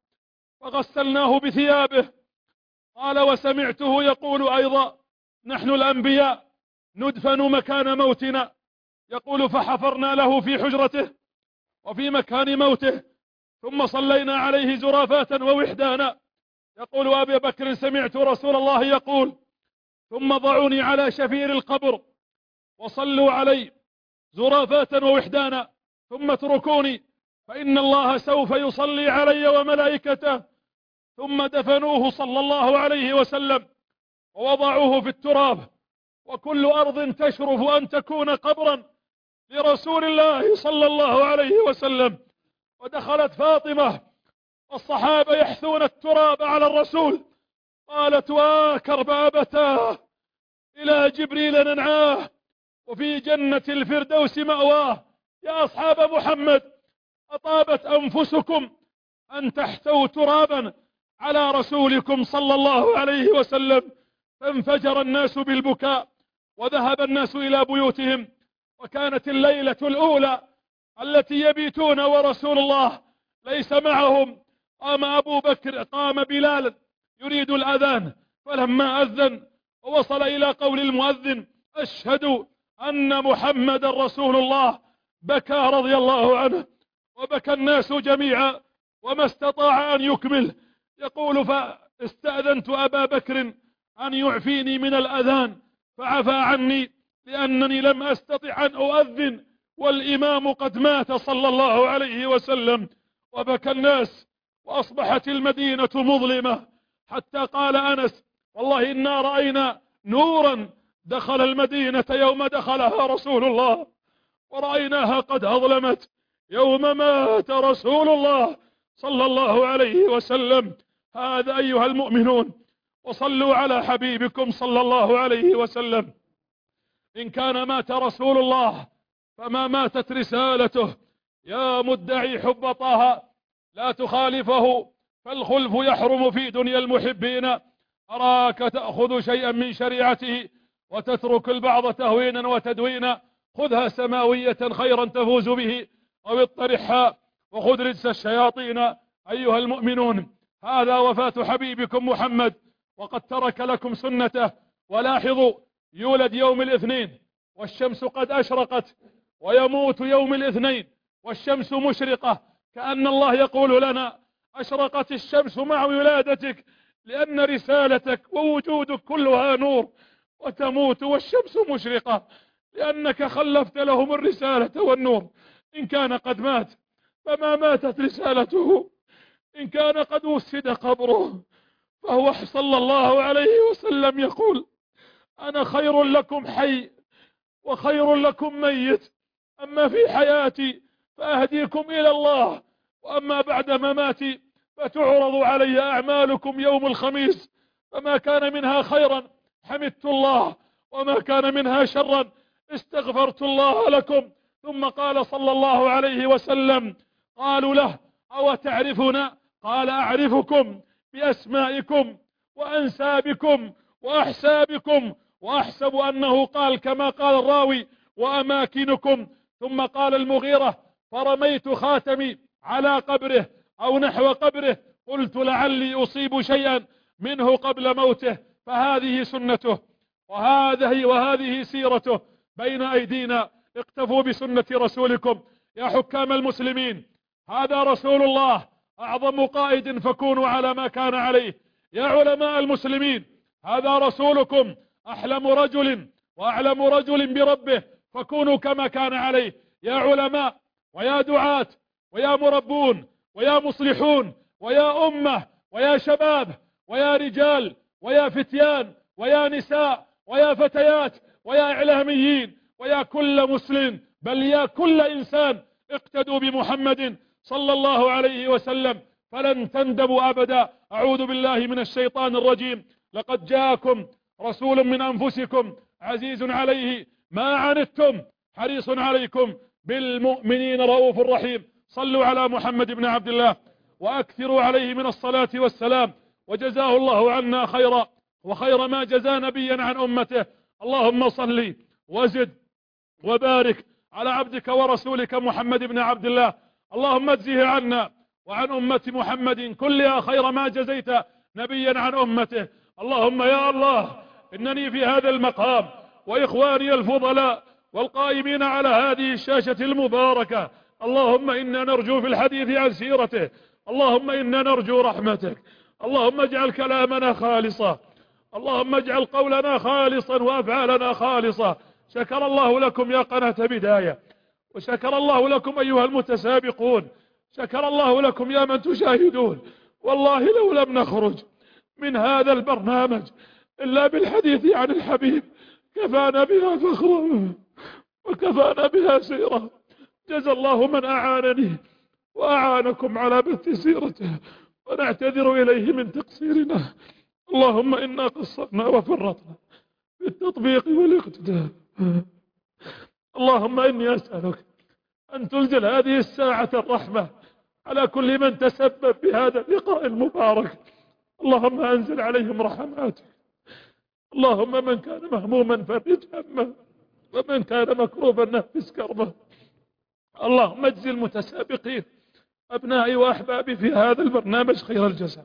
فغسلناه بثيابه. قال: وسمعته يقول أيضا: نحن الأنبياء ندفن مكان موتنا. يقول: فحفرنا له في حجرته وفي مكان موته، ثم صلينا عليه زرافات ووحدانا. يقول أبي بكر: سمعت رسول الله يقول: ثم ضعوني على شفير القبر وصلوا علي زرافات ووحدانا، ثم اتركوني فإن الله سوف يصلي علي وملائكته. ثم دفنوه صلى الله عليه وسلم ووضعوه في التراب. وكل أرض تشرف أن تكون قبرا لرسول الله صلى الله عليه وسلم. ودخلت فاطمة والصحابة يحثون التراب على الرسول، قالت: وكربابتاه إلى جبريل ننعاه وفي جنة الفردوس مأواه. يا أصحاب محمد، أطابت أنفسكم أن تحتوا ترابا على رسولكم صلى الله عليه وسلم. فانفجر الناس بالبكاء وذهب الناس إلى بيوتهم. وكانت الليلة الأولى التي يبيتون ورسول الله ليس معهم. قام أبو بكر قام بلال يريد الأذان، فلما أذن ووصل إلى قول المؤذن: أشهد أن محمد رسول الله، بكى رضي الله عنه وبكى الناس جميعا وما استطاع أن يكمل. يقول: فاستأذنت أبا بكر أن يعفيني من الأذان فعفى عني، لأنني لم أستطع أن أؤذن والإمام قد مات صلى الله عليه وسلم. وبكى الناس وأصبحت المدينة مظلمة، حتى قال أنس: والله إنا رأينا نورا دخل المدينة يوم دخلها رسول الله، ورأيناها قد أظلمت يوم مات رسول الله صلى الله عليه وسلم. هذا أيها المؤمنون، وصلوا على حبيبكم صلى الله عليه وسلم. إن كان مات رسول الله فما ماتت رسالته. يا مدعي حب طه لا تخالفه، فالخلف يحرم في دنيا المحبين. أراك تأخذ شيئا من شريعته وتترك البعض تهوينا وتدوينا. خذها سماوية خيرا تفوز به، أو اطرحها وخذ رجس الشياطين. أيها المؤمنون، هذا وفاة حبيبكم محمد، وقد ترك لكم سنته. ولاحظوا: يولد يوم الاثنين والشمس قد أشرقت، ويموت يوم الاثنين والشمس مشرقة، كأن الله يقول لنا: أشرقت الشمس مع ولادتك، لأن رسالتك ووجودك كلها نور، وتموت والشمس مشرقة لأنك خلفت لهم الرسالة والنور. إن كان قد مات فما ماتت رسالته، إن كان قد وسد قبره فهو صلى الله عليه وسلم يقول: أنا خير لكم حي وخير لكم ميت، أما في حياتي فأهديكم إلى الله، وأما بعد مماتي فتعرض علي أعمالكم يوم الخميس، فما كان منها خيرا حمدت الله، وما كان منها شرا استغفرت الله لكم. ثم قال صلى الله عليه وسلم: قالوا له: أو تعرفنا؟ قال أعرفكم بأسمائكم وأنسابكم وأحسابكم، وأحسب أنه قال كما قال الراوي وأماكنكم. ثم قال المغيرة: فرميت خاتمي على قبره أو نحو قبره، قلت لعلي أصيب شيئا منه قبل موته. فهذه سنته وهذه وهذه سيرته بين أيدينا. اقتفوا بسنة رسولكم يا حكام المسلمين، هذا رسول الله أعظم قائد، فكونوا على ما كان عليه. يا علماء المسلمين، هذا رسولكم أحلم رجل وأعلم رجل بربه، فكونوا كما كان عليه. يا علماء ويا دعاة ويا مربون ويا مصلحون ويا أمة ويا شباب ويا رجال ويا فتيان ويا نساء ويا فتيات ويا إعلاميين ويا كل مسلم، بل يا كل إنسان، اقتدوا بمحمد صلى الله عليه وسلم فلن تندبوا أبدا. أعوذ بالله من الشيطان الرجيم. لقد جاءكم رسول من أنفسكم عزيز عليه ما عنتم حريص عليكم بالمؤمنين رؤوف رحيم. صلوا على محمد بن عبد الله وأكثروا عليه من الصلاة والسلام، وجزاه الله عنا خيرا وخير ما جزى نبيا عن أمته. اللهم صل وزد وبارك على عبدك ورسولك محمد بن عبد الله. اللهم اجزه عنا وعن أمة محمد كلها خير ما جزيت نبيا عن أمته. اللهم يا الله، إنني في هذا المقام وإخواني الفضلاء والقائمين على هذه الشاشة المباركة، اللهم إنا نرجو في الحديث عن سيرته، اللهم إنا نرجو رحمتك، اللهم اجعل كلامنا خالصا، اللهم اجعل قولنا خالصا وأفعالنا خالصة. شكر الله لكم يا قناة بداية، وشكر الله لكم أيها المتسابقون، شكر الله لكم يا من تشاهدون. والله لو لم نخرج من هذا البرنامج إلا بالحديث عن الحبيب كفانا بها فخرا وكفانا بها سيرا. جزى الله من أعانني وأعانكم على بث سيرته، ونعتذر إليه من تقصيرنا. اللهم إنا قصرنا وفرطنا في التطبيق والاقتداء. اللهم إني أسألك أن تنزل هذه الساعة الرحمة على كل من تسبب بهذا اللقاء المبارك. اللهم أنزل عليهم رحماتك. اللهم من كان مهموما فرج همه، ومن كان مكروبا نفس كربه. اللهم اجزي المتسابقين أبنائي وأحبابي في هذا البرنامج خير الجزاء،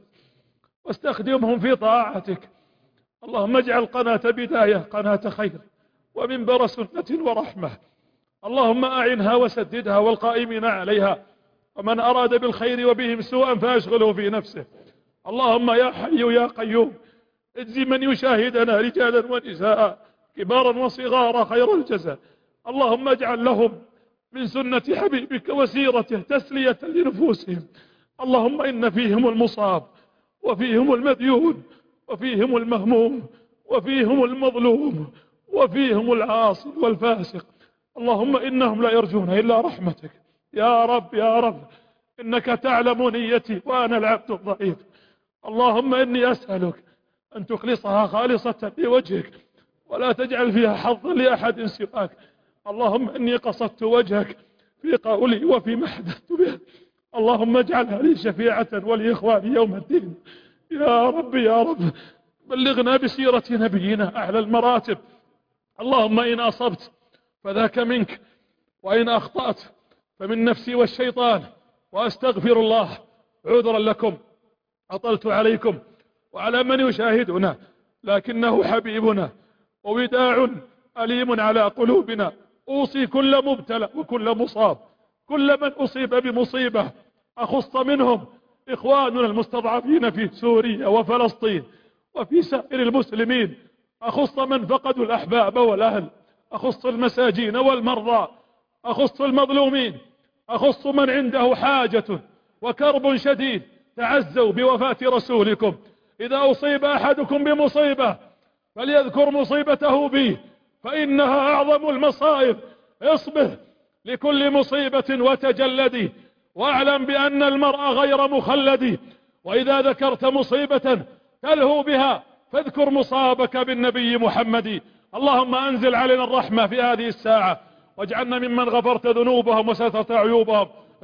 واستخدمهم في طاعتك. اللهم اجعل قناة بداية قناة خير ومنبر سنة ورحمة. اللهم أعنها وسددها والقائمين عليها، ومن أراد بالخير وبهم سوءا فأشغله في نفسه. اللهم يا حي يا قيوم اجزي من يشاهدنا رجالا ونساء كبارا وصغارا خير الجزاء. اللهم اجعل لهم من سنة حبيبك وسيرته تسلية لنفوسهم. اللهم إن فيهم المصاب وفيهم المديون وفيهم المهموم وفيهم المظلوم وفيهم العاصي والفاسق. اللهم إنهم لا يرجون إلا رحمتك يا رب يا رب، إنك تعلم نيتي وأنا العبد الضعيف. اللهم إني أسألك أن تخلصها خالصة لوجهك، ولا تجعل فيها حظا لأحد سواك. اللهم إني قصدت وجهك في قولي وفيما حدثت به. اللهم اجعلها لي شفيعة ولإخواني يوم الدين يا رب يا رب. بلغنا بسيرة نبينا أعلى المراتب. اللهم إن أصبت فذاك منك، وإن أخطأت فمن نفسي والشيطان، وأستغفر الله عذرا لكم. أطلت عليكم وعلى من يشاهدنا، لكنه حبيبنا ووداع أليم على قلوبنا. أوصي كل مبتلى وكل مصاب، كل من أصيب بمصيبة، أخص منهم إخواننا المستضعفين في سوريا وفلسطين وفي سائر المسلمين، أخص من فقدوا الأحباب والأهل، أخص المساجين والمرضى، أخص المظلومين، أخص من عنده حاجة وكرب شديد. تعزوا بوفاة رسولكم. إذا أصيب أحدكم بمصيبة فليذكر مصيبته بي، فإنها أعظم المصائب. اصبر لكل مصيبة وتجلدي، واعلم بأن المرء غير مخلد. وإذا ذكرت مصيبة تلهو بها فاذكر مصابك بالنبي محمد. اللهم أنزل علينا الرحمة في هذه الساعة، واجعلنا ممن غفرت ذنوبهم وسترت عيوبهم.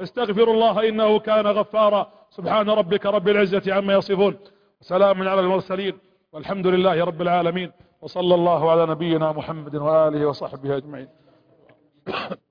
استغفر الله إنه كان غفارا. سبحان ربك رب العزة عما يصفون، سلام على المرسلين، والحمد لله رب العالمين، وصلى الله على نبينا محمد وآله وصحبه أجمعين.